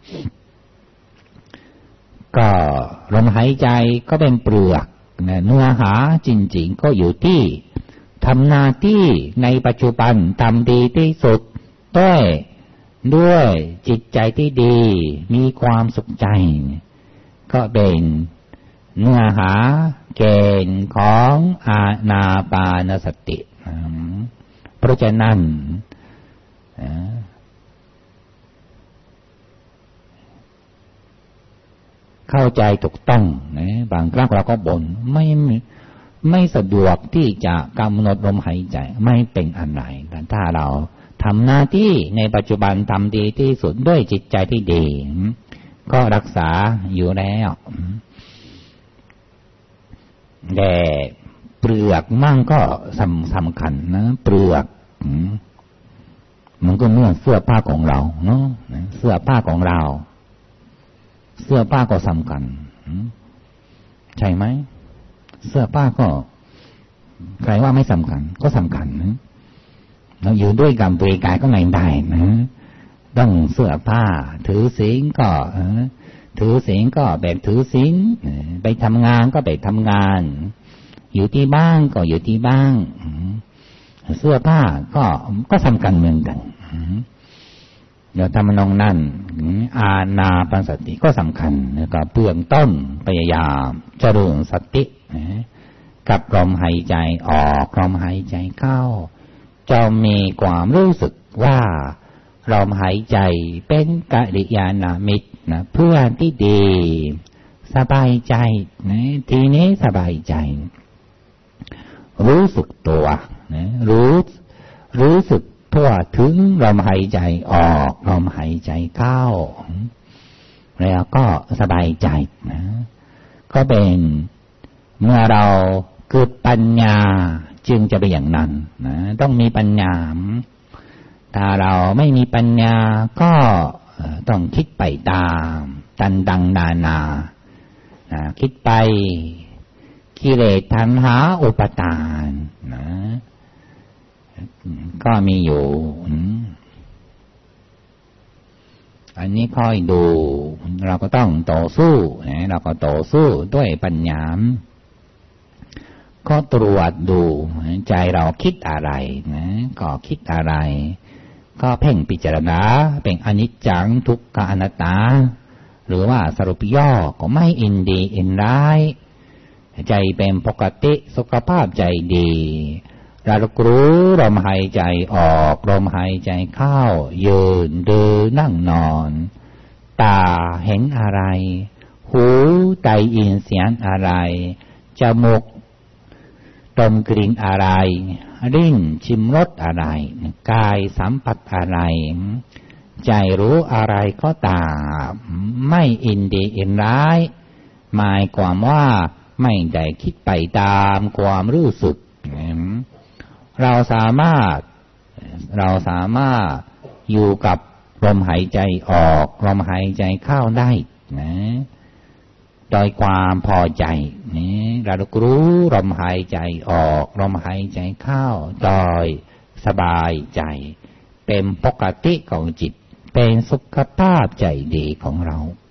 ก็ลมหายใจก็เป็นเปลือกนะเนื้อหาจริงๆก็อยู่ที่ทำหน้าที่ในปัจจุบันทำดีที่สุดด้วยด้วยจิตใจที่ดีมีความสุขใจก็เป็นเนื้อหาเกณฑ์ของอานาปานสติเพราะฉะนั้นเข้าใจถูกต้องนะบางครั้งเราก็บ่นไม่ไม่สะดวกที่จะกำหนดลมหายใจไม่เป็นอะไรแต่ถ้าเราทำหน้าที่ในปัจจุบันทำดีที่สุดด้วยจิตใจที่ดีก็รักษาอยู่แล้วแต่เปลือกมั่งก็สำสำคัญนะเปลือกมันก็เหมือนเสื้อผ้าของเราเนาะเสื้อผ้าของเราเสื้อผ้าก็สำคัญใช่ไหมเสื้อผ้าก็ใครว่าไม่สำคัญก็สำคัญนะเราอยู่ด้วยกันตัวกายก็ไม่ได้นะต้องเสื้อผ้าถือศีลก็ถือศีลก็แบบถือศีลไปทำงานก็ไปทำงานอยู่ที่บ้านก็อยู่ที่บ้านเสื้อผ้าก็ก็สำคัญเหมือนกันเดี๋ยวทำนองนั้นอานาปานสติก็สำคัญแล้วก็เบื้องต้นพยายามเจริญสติกับลมหายใจออกลมหายใจเข้าจะมีความรู้สึกว่าลมหายใจเป็นกัลยาณมิตรนะเพื่อนที่ดีสบายใจนะทีนี้สบายใจรู้สึกตัวนะรู้รู้สึกทั่วถึงลมหายใจออกลมหายใจเข้าแล้วก็สบายใจนะก็เป็นเมื่อเราเกิดปัญญาจึงจะเป็นอย่างนั้นนะต้องมีปัญญาถ้าเราไม่มีปัญญาก็ต้องคิดไปตามตันดังนานานะคิดไปกิเลสตัณหาอุปทานนะก็มีอยู่อันนี้ค่อยดูเราก็ต้องต่อสู้นะเราก็ต่อสู้ด้วยปัญญาก็ตรวจดูใจเราคิดอะไรนะก็คิดอะไรก็เพ่งพิจารณาเป็นอนิจจังทุกขังอนัตตาหรือว่าสรุปย่อก็ไม่อินดีอินร้ายใจเป็นปกติสุขภาพใจดีระลึกรู้ลมหายใจออกลมหายใจเข้ายืนเดินนั่งนอนตาเห็นอะไรหูได้ยินเสียงอะไรจมูกดมกลิ่นอะไรลิ้นชิมรสอะไรกายสัมผัสอะไรใจรู้อะไรก็ตามไม่อินดีอินร้ายหมายความว่าไม่ได้คิดไปตามความรู้สึกเราสามารถเราสามารถอยู่กับลมหายใจออกลมหายใจเข้าได้นะโดยความพอใจนี่เรารู้ลมหายใจออกลมหายใจเข้าโดยสบายใจเป็นปกติของจิตเป็นสุขภาพใจดีของเรา